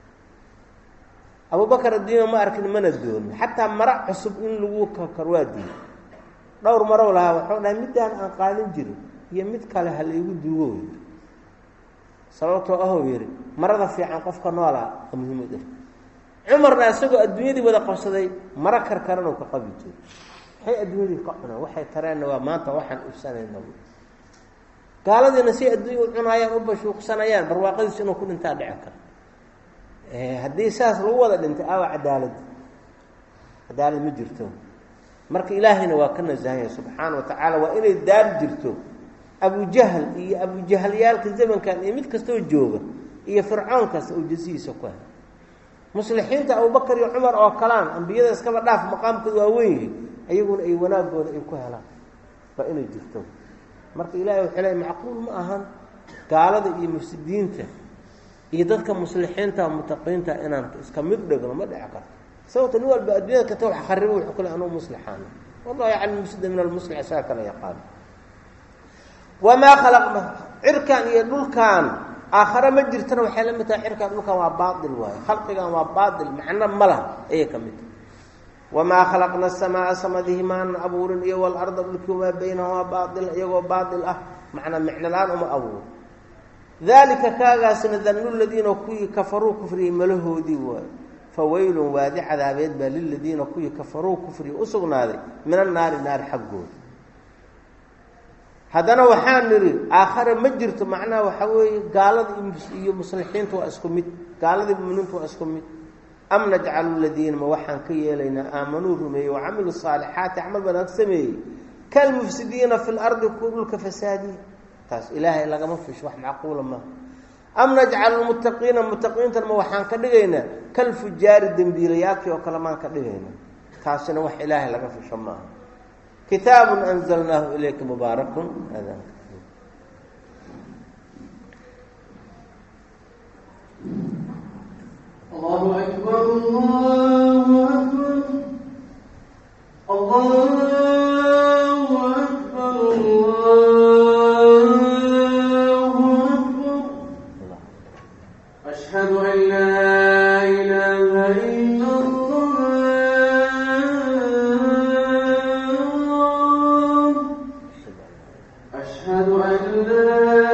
abubakar adduunya ma arkin mana doonin xataa mara cusub in lagu kakar waa diiy dhowr marow lahaa waxuu dhahay middaan aan qaadan jirin iyo mid kale ha laygu duugo wey sababtoo ahou yidhi marada fiican qofka noolaa a muhiimada cumarna isagoo adduunyadii wada qabsaday maro karkaran oo ka qabi jiro waxay adduunyadii ka cunaan waxay tareenna waa maanta waxaan ibsanayna gaaladiina say adduunya u cunaayaan u bashuuqsanayaan barwaaqadiisu inuu ku dhintaa dhici karo haddii saas lagu wada dhintay awa cadaalad ma jirto marka ilaahayna waa ka nasahanya subxaana wa tacaala waa inay daar jirto abujahl iyo abujahalyaalka zamankan iyo mid kastoo jooga iyo fircoon kasta oo jasihiisa ku hay muslixiinta abubakar iyo cumar oo kalaan ambiyada iskaba dhaaf maqaamkooda waa weyn yihi iyaguna ay wanaagooda ay ku helaan waa inay jirto marka ilaahay wuxuu leey macquul ma ahan gaalada iyo mufsidiinta iyo dadka muslixiinta mutaqiinta inaan iska mid dhigno ma dhici karto sababta nin walba adduunyada kata wax kharibo wuxuu kale anuu muslixaana wallahu yaclam mufsida min almuslix saa kala yaqaan wamaa khalaqna cirkan iyo dhulkan aakhare ma jirtana waxay la mid tahay cirkan dhulkan waa baatil waayo khalqigan waa baatil macno ma laha ayay ka mid tahay wamaa khalaqna asamaa samadihi maanan abuurin iyo walarda dhulkii wamaa baynahumaa baatil iyagoo baatil ah macnaa micno la-aan uma abuurin daalika kaagaasna dannu ladiina kuwii kafaruu kufriyey malahoodii waayo فويل وادي عذابات للذين كوي كفروا كفري أسغناذي من النار نار حقود هذانا وحان نري آخر مجرت معنا وحوي قالت مصلحين تو أسكمت قالت المؤمنين تو أسكمت أم نجعل الذين موحان كي لنا آمنوا رمي وعملوا الصالحات عمل بنفسمي كالمفسدين في الأرض كل كفسادي تاس إلهي إلا ما فيش واحد معقول ما أم نجعل المتقين تنموحان كدغينا كالفجار الدنبيليات وكلمان كدغينا تاسنا وح إلهي إلا ما فيش ما كتاب أنزلناه إليك مبارك هذا الله أكبر الله أكبر الله أكبر الله أكبر أشهد أن لا إله إلا الله أشهد أن لا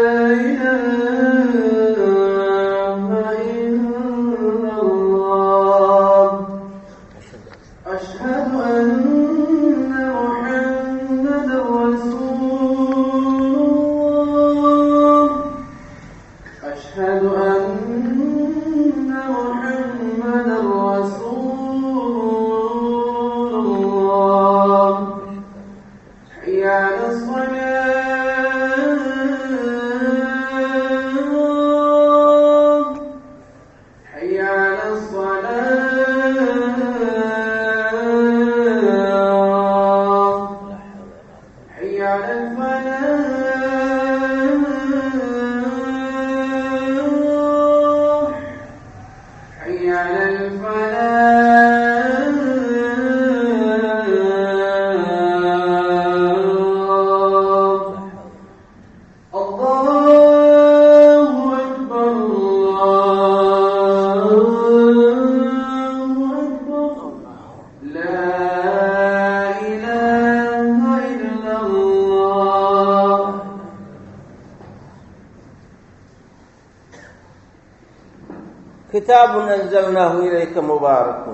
كتاب أنزلناه إليك مبارك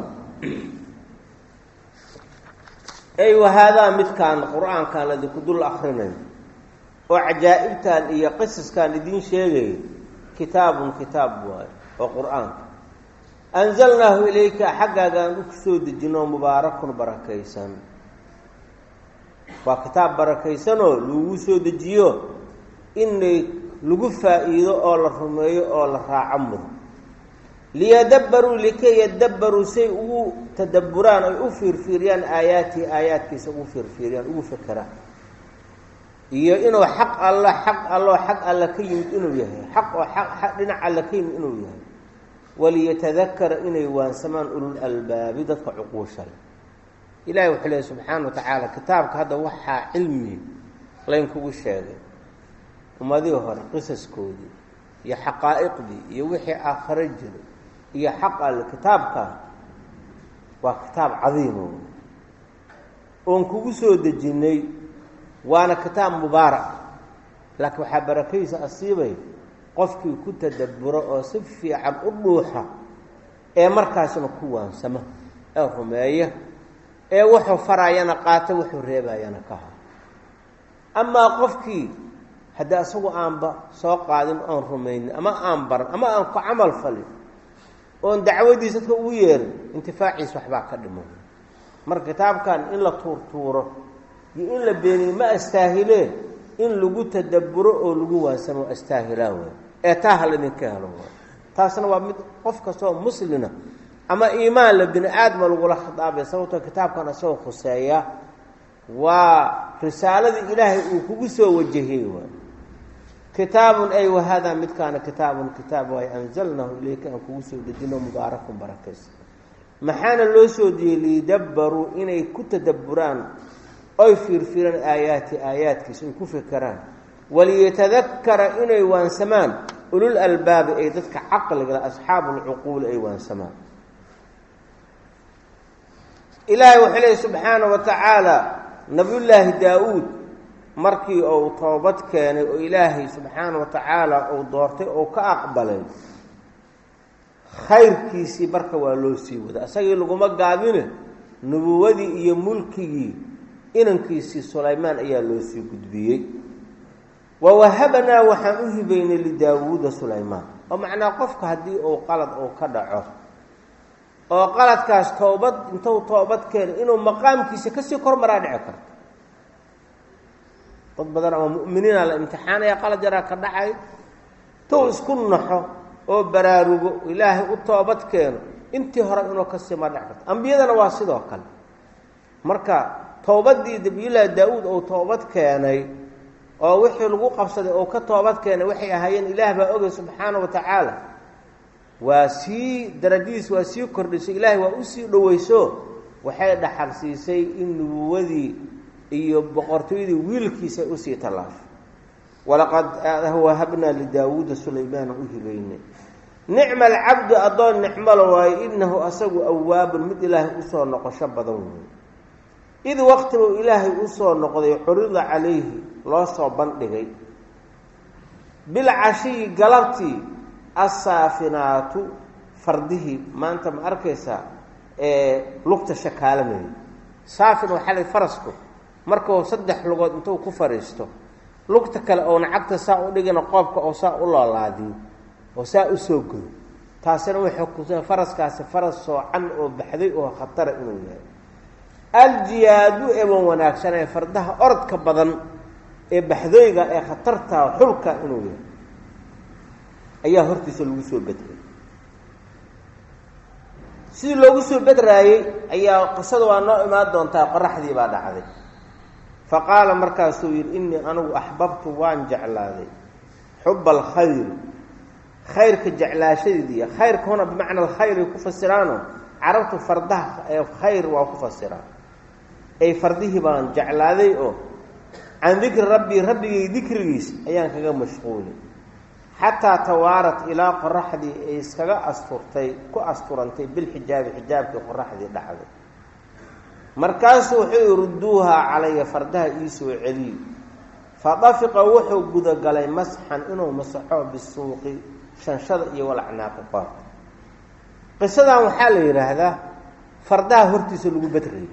أي وهذا مثل كان القرآن كان الذي كدل أخرين وعجائب كان إيا قصص كان لدين شيء كتاب وقرآن أنزلناه إليك حقا كان أكسود الجنو مبارك بركيسان وكتاب بركيسان لوسود الجيو إني لقفا إيضا أولا الرمي أولا الرعمر ليدبروا لكي يدبروا سيء تدبران أو فيريان آياتي سأفيريان أو فكرة إيه إنه حق الله كي إنه يهي حق لنا على كي إنه يهي وليتذكر إنه يوان سمان أولو الألباب ذاتك عقوشا إلهي وحليه سبحانه وتعالى كتابك هذا وحى علمي لا ينكو الشيء وما ذي هو قصص كودي يا حقائق دي يوحي آخر الجل يا حق الكتاب وكتاب عظيم ونكو سود الجني وانا كتاب مبارك لكن حبركيس أصيبي قفكي كنت تدبره صفي عن الروحة مركز نكوان سما همايه وحو فرايانا قاتا وحو ريبايانا كها أما قفكي هذا سوى أنبا سوى قادم أن رمين أما أنبر أما أنك عمل فلي وأن دعوتي ستكوير انتفاعي صحبا كدمه مر كتاب كان إلا طور إلا بيني ما أستاهله إن لقو تدبره أو لقو واسمو أستاهله أتاهل من كهله تاسنا ومد قفك سوى مسلنا أما إيمان لبن آدم لقو لخطابه سوى كتاب كان سوى خسايا ورسالة إلهي وكبسه وجهيه كتاب أي وهذا مد كان كتاب وأنزلناه إليك أن كبسه ودجنه مبارك بركس محانا اللوسو دي ليدبروا إني كتدبران أي فيرفيران آيات كيسو كفكران وليتذكر إني وانسمان أولو الألباب أي ذاتك عقل أصحاب العقول أي وانسمان إلهي وحليه سبحانه وتعالى نبي الله داود مركي أو طوبت كان إلهي سبحانه وتعالى أو دورتي أو كأقبل khayrkiisii marka waa loo sii wada asagii laguma gaabine nubuwadii iyo mulkigii inankiisii sulaymaan ayaa loo sii gudbiyey wawahabnaa waxaan u hibaynay lidaawuuda sulaymaan oo macnaa qofka haddii uu qalad uu ka dhaco oo qaladkaas toobad intuu toobad keeno inuu maqaamkiisa kasii kormaraa dhici karto dad badan ama mu'miniina la imtixaanaya qalad yaraa ka dhacay tuu isku naxo oo baraarugo ilaahay u toobad keeno intii hore inuu kasii ma dhici karto ambiyadana waa sidoo kale marka toobadii nabiyullaahi daawuud uu toobad keenay oo wixii lagu qabsaday oo ka toobad keenay waxay ahaayeen ilaah baa ogay subxaana wa tacaala waa sii darajadiis waa sii kordhisay ilaahay waa usii dhoweyso waxay dhaxal siisay in nubuwadii iyo boqortooyadii wiilkiisa usii tallaasho walaqad wahabnaa lidaawuuda sulaymaana u hibaynay nicma alcabdu addoon nicmalo waayo inahu asagu awaabun mid ilaahay usoo noqosho badan wey id waqtibuu ilaahay usoo noqday curida calayhi loo soo bandhigay bilcashiyi galabtii assaafinaatu fardihii maanta ma arkaysaa lugta shakaalanaya saafin waxaa la farasku markuu 3 lugood intuu ku fariisto lugta kale oona cagta saa u dhigana qoobka oo saa u loolaadiyo oo saa u soo godo taasina waxay ku faraskaasi faras soocan oo baxday oo khatar inuu yahay aljiyaadu ewan wanaagsan ee fardaha orodka badan ee baxdooyga ee khatarta xulka inuu yahay ayaa hortiisa lagu soo bedray sidii loogu soo bedraayay ayaa qisada waa noo imaan doontaa qoraxdii baa dhacday faqaala markaasuu yidhi innii anigu axbabtu waan jeclaaday xuba alkhayr khayrka jeclaashadeediiya khayrka huna bimacna alkhayr ay ku fasiraano carabtu fardaha ee khayr waa ku fasiraan ay fardihii baan jeclaaday oo can dikri rabbii rabbigay dikrigiis ayaan kaga mashquulay xataa tawaarat ilaa qoraxdii ay iskaga asturtay ku asturantay bilxijaabi xijaabkii qoraxdii dhacday markaasuu wuxuu irudduuhaa calaya fardaha ii soo celiyey fadafiqa wuxuu gudagalay masxan inuu masaxo bisuuqi shanshada iyo walacnaaqi qoorta qisadan waxaa la yidhaahdaa fardaha hortiisa lagu bedrayo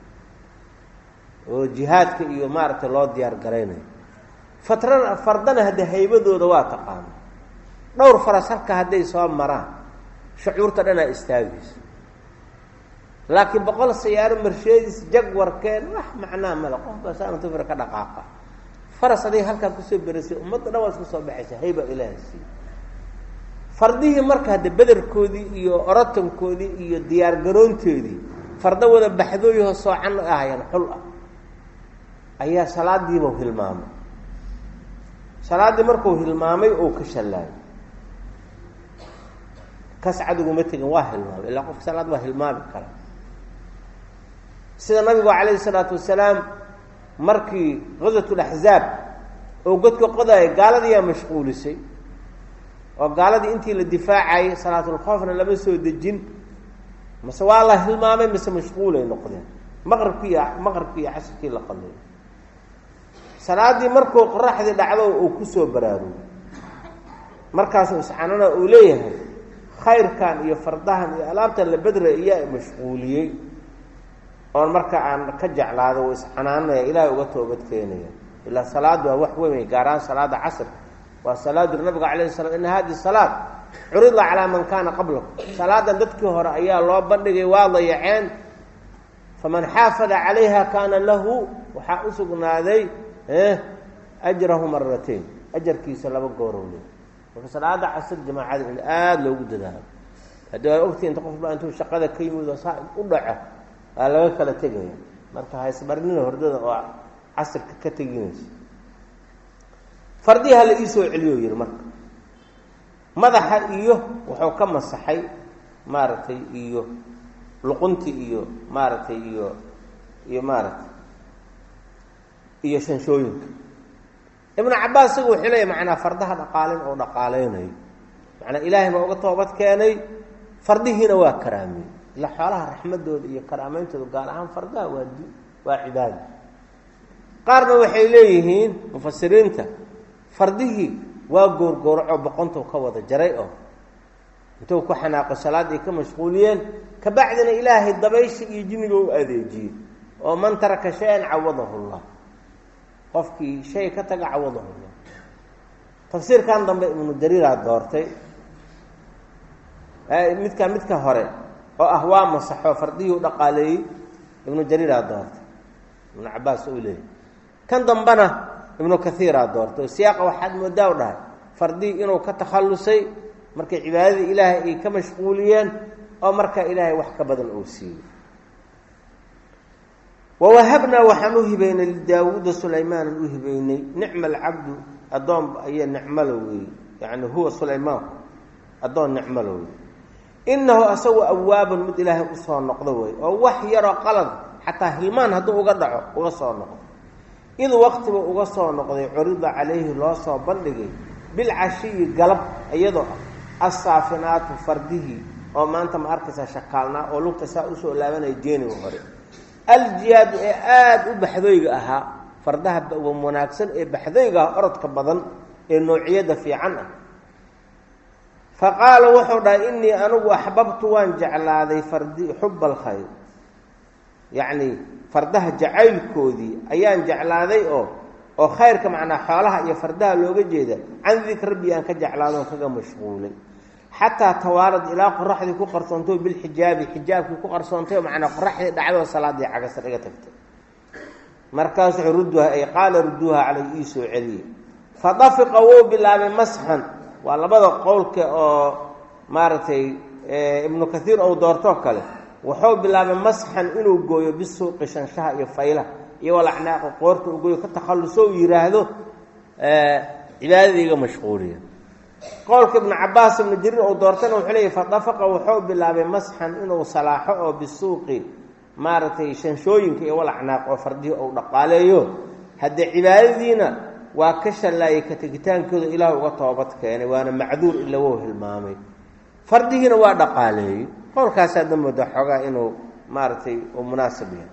oo jihaadka iyo maaragtay loo diyaar garaynayo fardana hadda haybadooda waa taqaano dhowr faras halka hadday soo maraan shucuurta dhanaa istaagayso laakiin 100 sayaaro marsheedis jagwarkeen wax macnaa male qofka saanu tafir ka dhaqaaqa faras haday halkan kusoo beresay ummadda dhan waa isku soo baxaysa hayba ilaahi fardihii marka hadda badarkoodii iyo oratankoodii iyo diyaar garoonteedii farda wada baxdooyoo soocan ahayaan xul ah ayaa salaadiiba hilmaamay salaadii markuu hilmaamay oo ka shalaay kas caduguma tegin waa hilmaamay ilaa qof salaad waa hilmaami kara sida nabigu calayhi salaatu wasalaam markii ghazwatul ahzaab oo godka qodaay gaaladiiyaa mashquulisay oo gaaladii intii la difaacay salaatul khawfna lama soo dejin mase waa la hilmaamay mase mashquulay noqdeen maqribkii casrkii la qaday salaadii markuu qoraxdii dhacdo uu ku soo baraarugay markaasuu iscanana uu leeyahay khayrkan iyo fardahan iyo alaabtan la bedra iyaa mashquuliyey oo marka aan ka jeclaado way iscanaanaya ilaahay uga toobad keenaya ilaa salaadu waa wax weyn gaaraan salaada casr waa salaadu nabiga calayhi salaam in hadi salaad curida ala man kana qablakum salaadan dadkii hore ayaa loo bandhigay waa dayaceen faman xaafada calayha kana lahu waxa usugnaaday ajrahu marratayn ajarkiisa 2 goor oo marka salaada casr jamaacada in aad loogu dadaalo haddii waqti inta qof baa intuu shaqada ka yimid oo saa u dhaco waa laga kala tegaya marka ha isbarnina hordada oo casrka ka teginayso fardiha la ii soo celiyo yiri marka madaxa iyo wuxuu ka masaxay maartay iyo luqunti iyo maartay iyo maartay iyo shanshooyinka ibn Abbas wuxuu leeyahay macna fardaha dhaqaaleen oo dhaqaaleenay macna ilaahay ma uga toobad keenay fardihiina waa karaamay la xoolaha raxmadooda iyo karaameyntooda gaar ahaan fardaha waa cibaado qaarna waxay leeyihiin mufassiriinta fardihii waa goorgooraco boqonto ka wada jaray oo intuu ku xanaaqo salaadii ka mashquuliyeen ka bacdina ilaahay dabayshi iyo jinniga u adeejiyey oo man taraka shay-an cawadahu Allah qofkii shay ka taga cawadahu Allah tafsiirkan dambe ibnu jariir doortay midka hore oo ah waa masaxo fardiyuu dhaqaaleeyey ibnu jariir doortay ibnu cabaas uu leeyahay kan dambana ibnu kathiir doortay siyaaqa waxaad moodaa u dhahay fardii inuu ka takhallusay markay cibaadadii ilaahay ay ka mashquuliyeen oo marka ilaahay wax ka badan uu siiyey wawahabnaa waxaan u hibaynay lidaawuuda sulaymaan u hibaynay nicma alcabdu addoon ayaa nicmalo weeye yacni huwa sulaymaan addoon nicmalo wey innahu asagu awaabun mid ilaahay usoo noqdo wey oo wax yaroo qalad xataa hilmaan hadduu uga dhaco uga soo noqdo id waqtiba uga soo noqday curida calayhi loo soo bandhigay bilcashiyi galab iyadoo ah assaafinaatu fardihii oo maanta ma arkaysaa shakaalnaa oo lugta saa usoo laabanaya jeeniga hore aljiyaadu ee aada u baxdooyga ahaa fardaha wanaagsan ee baxdooyga ah orodka badan ee noociyada fiican ah fa qaala wuxuu dhahay innii anigu axbabtu waan jeclaaday fardi xuba alkhayr yacni fardaha jacaylkoodii ayaan jeclaaday oo khayrka macnaa xoolaha iyo fardaha looga jeeda can dikr rabbi aan ka jeclaado on kaga mashquulay xataa tawaarad ilaa qoraxdii ku qarsoontay bilxijaabi xijaabkii ku qarsoontay macnaa qoraxdii dhacdoo salaadii cagasar iga tagtay markaas wuxuu rudduha ay qaala rudduuha calay ii soo celiyey fa dafiqa wuu bilaabay masxan waa labada qowlka oo maaragtay ibnu kathiir ou doortoo kale wuxuu bilaabay masxan inuu gooyo bisuuqi shanshaha iyo faylaha iyo walacnaaqa qoorta uu gooyo ka takhalluso uu yidhaahdo cibaadadiiga mashquuliya qowlka ibnu cabaas ibnu jariir ou doortana wuxuu leeyahy fadafaqa wuxuu bilaabay masxan inuu salaaxo oo bisuuqi maaragtay shanshooyinka iyo walacnaaq oo fardihii ou dhaqaaleeyo haddee cibaadadiina waa ka shallaayay ka tegitaankooda ilaah uga toobad keenay waana macduur ila wou hilmaamay fardihiina waa dhaqaaleeyey qowlkaasaa damooda xoogaa inuu maaragtay uu munaasib yahay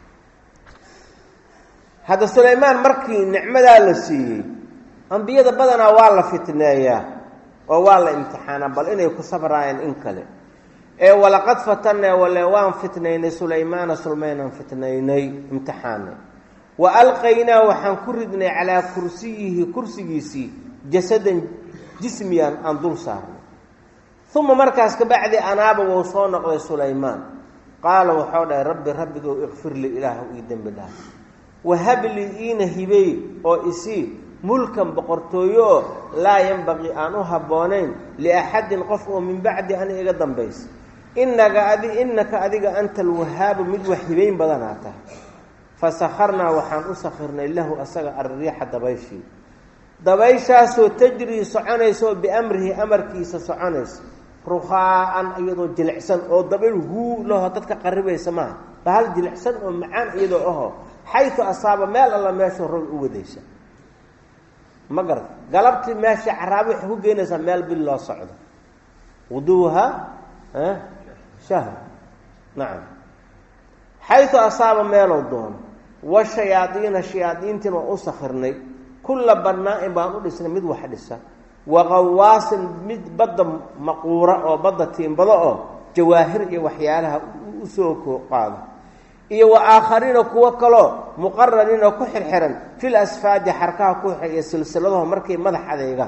hadda sulaymaan markii nicmadaa la siiyey ambiyada badanaa waa la fitneeyaa oo waa la imtixaanaa bal inay ku sabraayeen in kale ee walaqad fatanna wale waan fitnaynay sulaymaana sulmaynan fitnaynay imtixaanay wa alqaynaa waxaan ku ridnay calaa kursiyihi kursigiisii jasadan jismiyan aan dul saarnay uma markaas ka bacdi anaaba wou soo noqday sulaymaan qaala wuxuu dhahay rabbi rabbigow ikfir li ilaahu ii dembi dhaaf wahablii iina hibey oo isii mulkan boqortooyo oo laa yanbaqii aan u habboonayn liaxadin qof oo min bacdi ani iga dambaysa innaka adiga anta alwahaabu mid wax hibayn badanaa tahay fasakharnaa waxaan u sakhirnay lahu asaga alriixa dabayshii dabayshaasoo tajrii soconaysaoo biamrihi amarkiisa soconaysa rukhaa'an iyadoo jilicsan oo dabayl huu laho dadka qaribaysa maaha bahal jilicsan oo macaan iyadoo aho xaytu asaaba meel alla meeshuu rog u wadaysa ma garata galabtii meeshii caraabi waxay ku geynaysaa meel bil loo socdo wuduuha shahr nacam xaytu asaaba meelow doono washayaadiina shayaadiintiina waa u sakhirnay kulla bannaa-in baan u dhisnay mid wax dhisa waqawaasin mid badda maquura oo badda tiimbado oo jawaahir iyo waxyaalaha usoo qaado iyo wa aakhariina kuwo kaloo muqaraniina ku xirxiran fil asfaadi xarkaha ku xirxiya silsiladaho markay madax adeegaan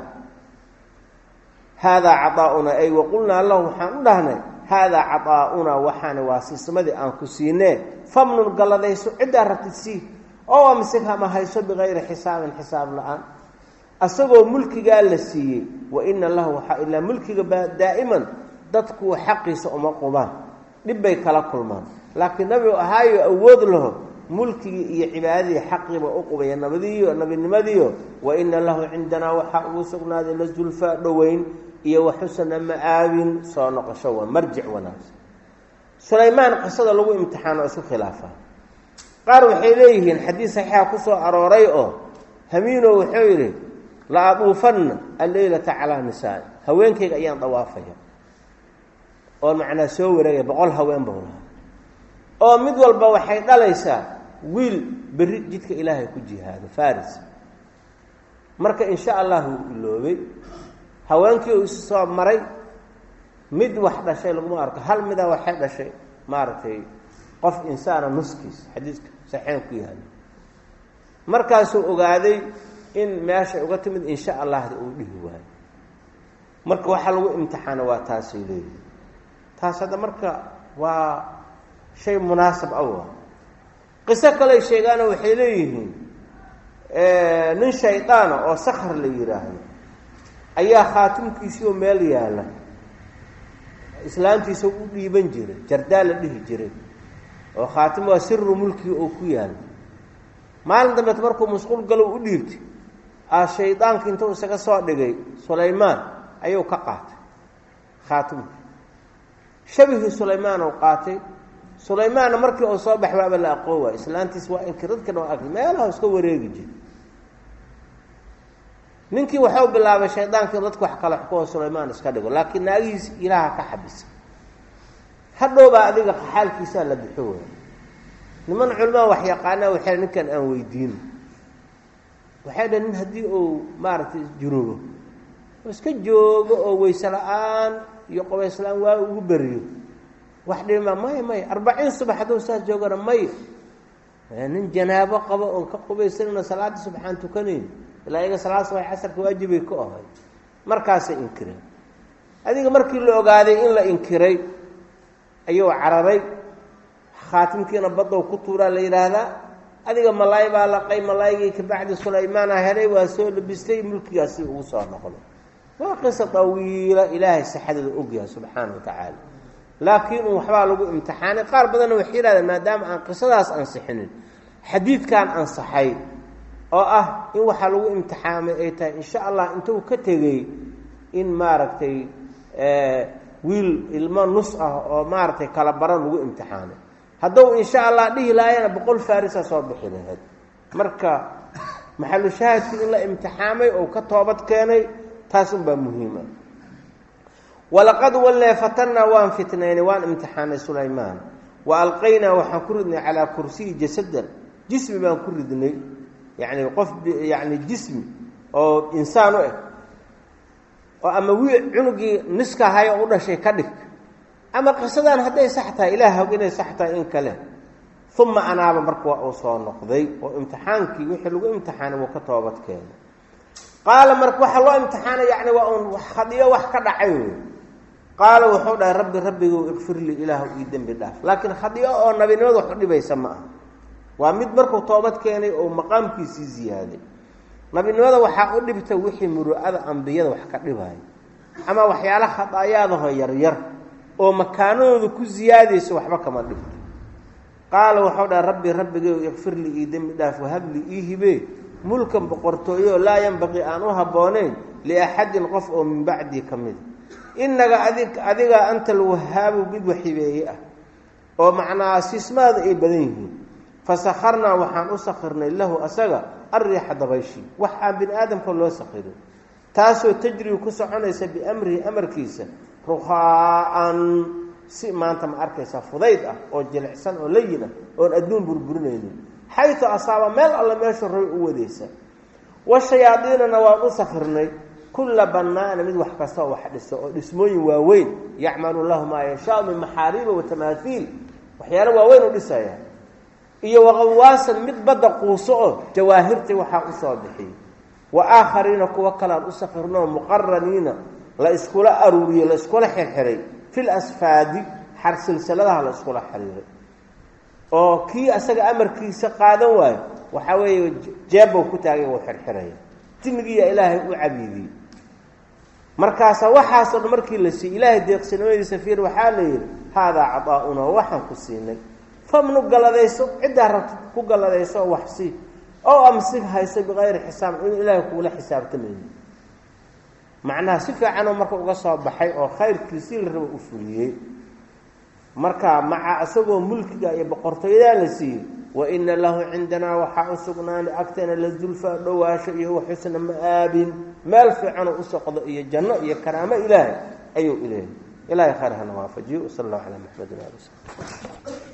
haadaa caطaa'unaa ay waqulnaa lahu waxaan u dhahnay haadaa caطaa'unaa waxaana waa siismadii aan ku siinee famnun galladayso ciddaa rabtid sii oo amsikama hayso bikayri xisaabin xisaab la-aan asagoo mulkigaa la siiyey wa ina lahu waxaa ilaa mulkiga daa'iman dadku xaqiisa uma qubaan dhib bay kala kulmaan laakiin nabigu ahaayo awood laho mulkigii iyo cibaadadii xaqiiba u qubaya nabinimadiio wa ina lahu cindanaa waxaa ugu sugnaaday la zulfaa dhoweyn iyo waxusana ma-aabin soo noqosho waa marjic wanaagsan sulaymaan qisada lagu imtixaano isku khilaafa qaar waxay leeyihiin xadiis saxiixa ku soo arooray oo hamiino wuxuu yidhi la aduufanna alleylata calaa nisaa haweenkayga ayaan dawaafaya oo macnaa soo wareegaya 100 haween buu lahaa oo mid walba waxay dhalaysaa wiil berri jidka ilaahay ku jihaado faris marka insha allah uu iloobay haweenkii uu soo maray mid wax dhashay laguma arko hal mida waxay dhashay maartay qof insaana nuskiis xadiiska saxiix ku yahay markaasuu ogaaday in meesha uga timid insha Allah uu dhihi waayo marka waxa lagu imtixaano waa taasay leeyahay taas hada marka waa shay munaasab ah qiso kale sheegaan waxay leeyihiin nin shaydaan oo sakhar la yiraahdo ayaa khaatimkiisii meel yaala islaantiisa u dhiiban jiray jardaa la dhihi jiray oo khaatim waa sirru mulki oo ku yaal maalin dambe markuu masquul galo u dhiibtay shaydaanka intuu isaga soo dhigay Sulaymaan ayuu ka qaatay khaatimka shabihi Sulaymaan oo qaatay Sulaymaan markii uu soo baxay la aqoon islaantiis waa inkiradkan oo agri meelaha iska wareegi jiray ninkii wuxuu bilaabay shaydaanka dadku wax kala xukumo Sulaymaan iska dhigo laakiin naagiis ilaaha ka xabis hadhowba adiga xaalkiisa la bixo niman culimo wax yaqaana waxay ninkan aan weydiin waxay dhanin hadii uu maartay juruubo iska joogo oo weysalaan iyo qabayslaan waa ugu bariyo wax dhima may 40 subaxdo saas joogana may nin janaabo qabo oo ka qabaysanna salaada subxaan tukanay ilaa iga salaad subax casarka waajibay ku ahay markaas inkiray adiga markii la ogaaday in la inkiray ayuu cararay khaatimkiina badoo ku tuura la yiraahdaa adiga malaay baa la qay malaayay ka bacdi Sulaymaan helay waa soo labistay mulkigaasi ugu soo noqday waa qisa tawiila ilaahay saxadada ogyahay subhanahu wa ta'ala laakiin waxba lagu imtixaan qaar badan oo xiraada maadaama aan qisadaas ansixinin xadiidkan ansaxay oo in waxa lagu imtixaamay ay tahay insha Allah intuu ka tagay in maaragtay wiil ilmo nus oo maaragtay kala baran lagu imtixaanay hadduu insha Allah dhihi laayana 100 farisa soo bixi lahayd marka maxallu shaahidku in la imtixaamay oo ka toobad keenay taas baa muhiim ah walaqad walla fatanna waan fitnayna waan imtixaanay Sulaymaan wa alqayna wa kuridna ala kursi jasadan jismi baan kuridnay يعني قف يعني جسم او انسان او اما عنقي نسكا هاي او دشي كدغ اما قصدان هدي صحتها الهه inay صحتها in kale ثم انا markuu oo soo noqday oo imtixaankii wixii lagu imtixaanay oo ka toobad keenay qaal markuu waxa loo imtixaanay yani waa wax khadiyo wax ka dhacay qaal wuxuu dhahay rabbigu ighfir li ilaahu ii dambi dhaaf laakiin khadiyo oo nabinimadu wax dhibaysa ma aha waa mid markuu toobad keenay oo maqaamkiisii ziyaaday nabinimada waxa u dhibtay wixii muru'ada anbiyada wax ka dhibay ama waxyaalaha khadaayadaha yar yar oo makaanoodu ku ziyaadayso waxba kama dhibto qaal wuxuu dhahay rabbigu ighfir li idam daaf wa habli ihibe mulkan boqortooyo la yanbaqi aan u habooneyn li ahadin qof oo min ba'di kamid innaga adiga anta al-wahhab bid wahibeeyah oo macnaa sismaada ay badan yihiin فسخرنا وحان أسخرنا له أسغى الريح دبيشي وحان بن آدم كله سخره تاسو تجري كسعنيس بأمره أمر كيسا رخاء ما أنت معركيسا فضيدة أو جلعسان أو لينة أو أدون بربرنين حيث أصاب مال الله ما يشرع وديسا والشياطين نواب أسخرنا كل بناء من وحكسا وحدثا اسمه واوين يعمل الله ما يشاء من محاريب وتماثيل وحيانا واوين وديسا iyo waqawaasan mid bada quuso jawaahirta waxa u soo bixiyay wa aakhariina kuwa kala u safrno muqarraniina la iskula aruuriyo la iskula xirxiray fil asfaadi har silsiladaha la iskula xiriiray oo kii asaga amarkiisa qaadan waayo waxa weeye jeebo ku taagay oo xirxiray jinniga ilaahay u cabiidiyay markaas waxaas markii la si ilaahay deeqsinimadiisa fiir waxa leeyahay hada cadaa'una waxan ku siinay فمن قلديسو عدا ربط كو قلديسو وحسي او امسك هيسه بغير حساب ان الهي كولا حسابتمين معناها سفه عنه marka uga soo baxay oo khayrkiisa la rabo u fuliyay marka maca asagoo mulkiga iyo boqortooyada la siiyay wa inna lahu indana wa ha'usugnaani agtana la zulfa dhawaasho iyo xusna maabin meel fiican u socdo iyo janno iyo karaamo ilaahay ayuu ilaahay khayraha waafajiyo sallallahu alayhi wa sallam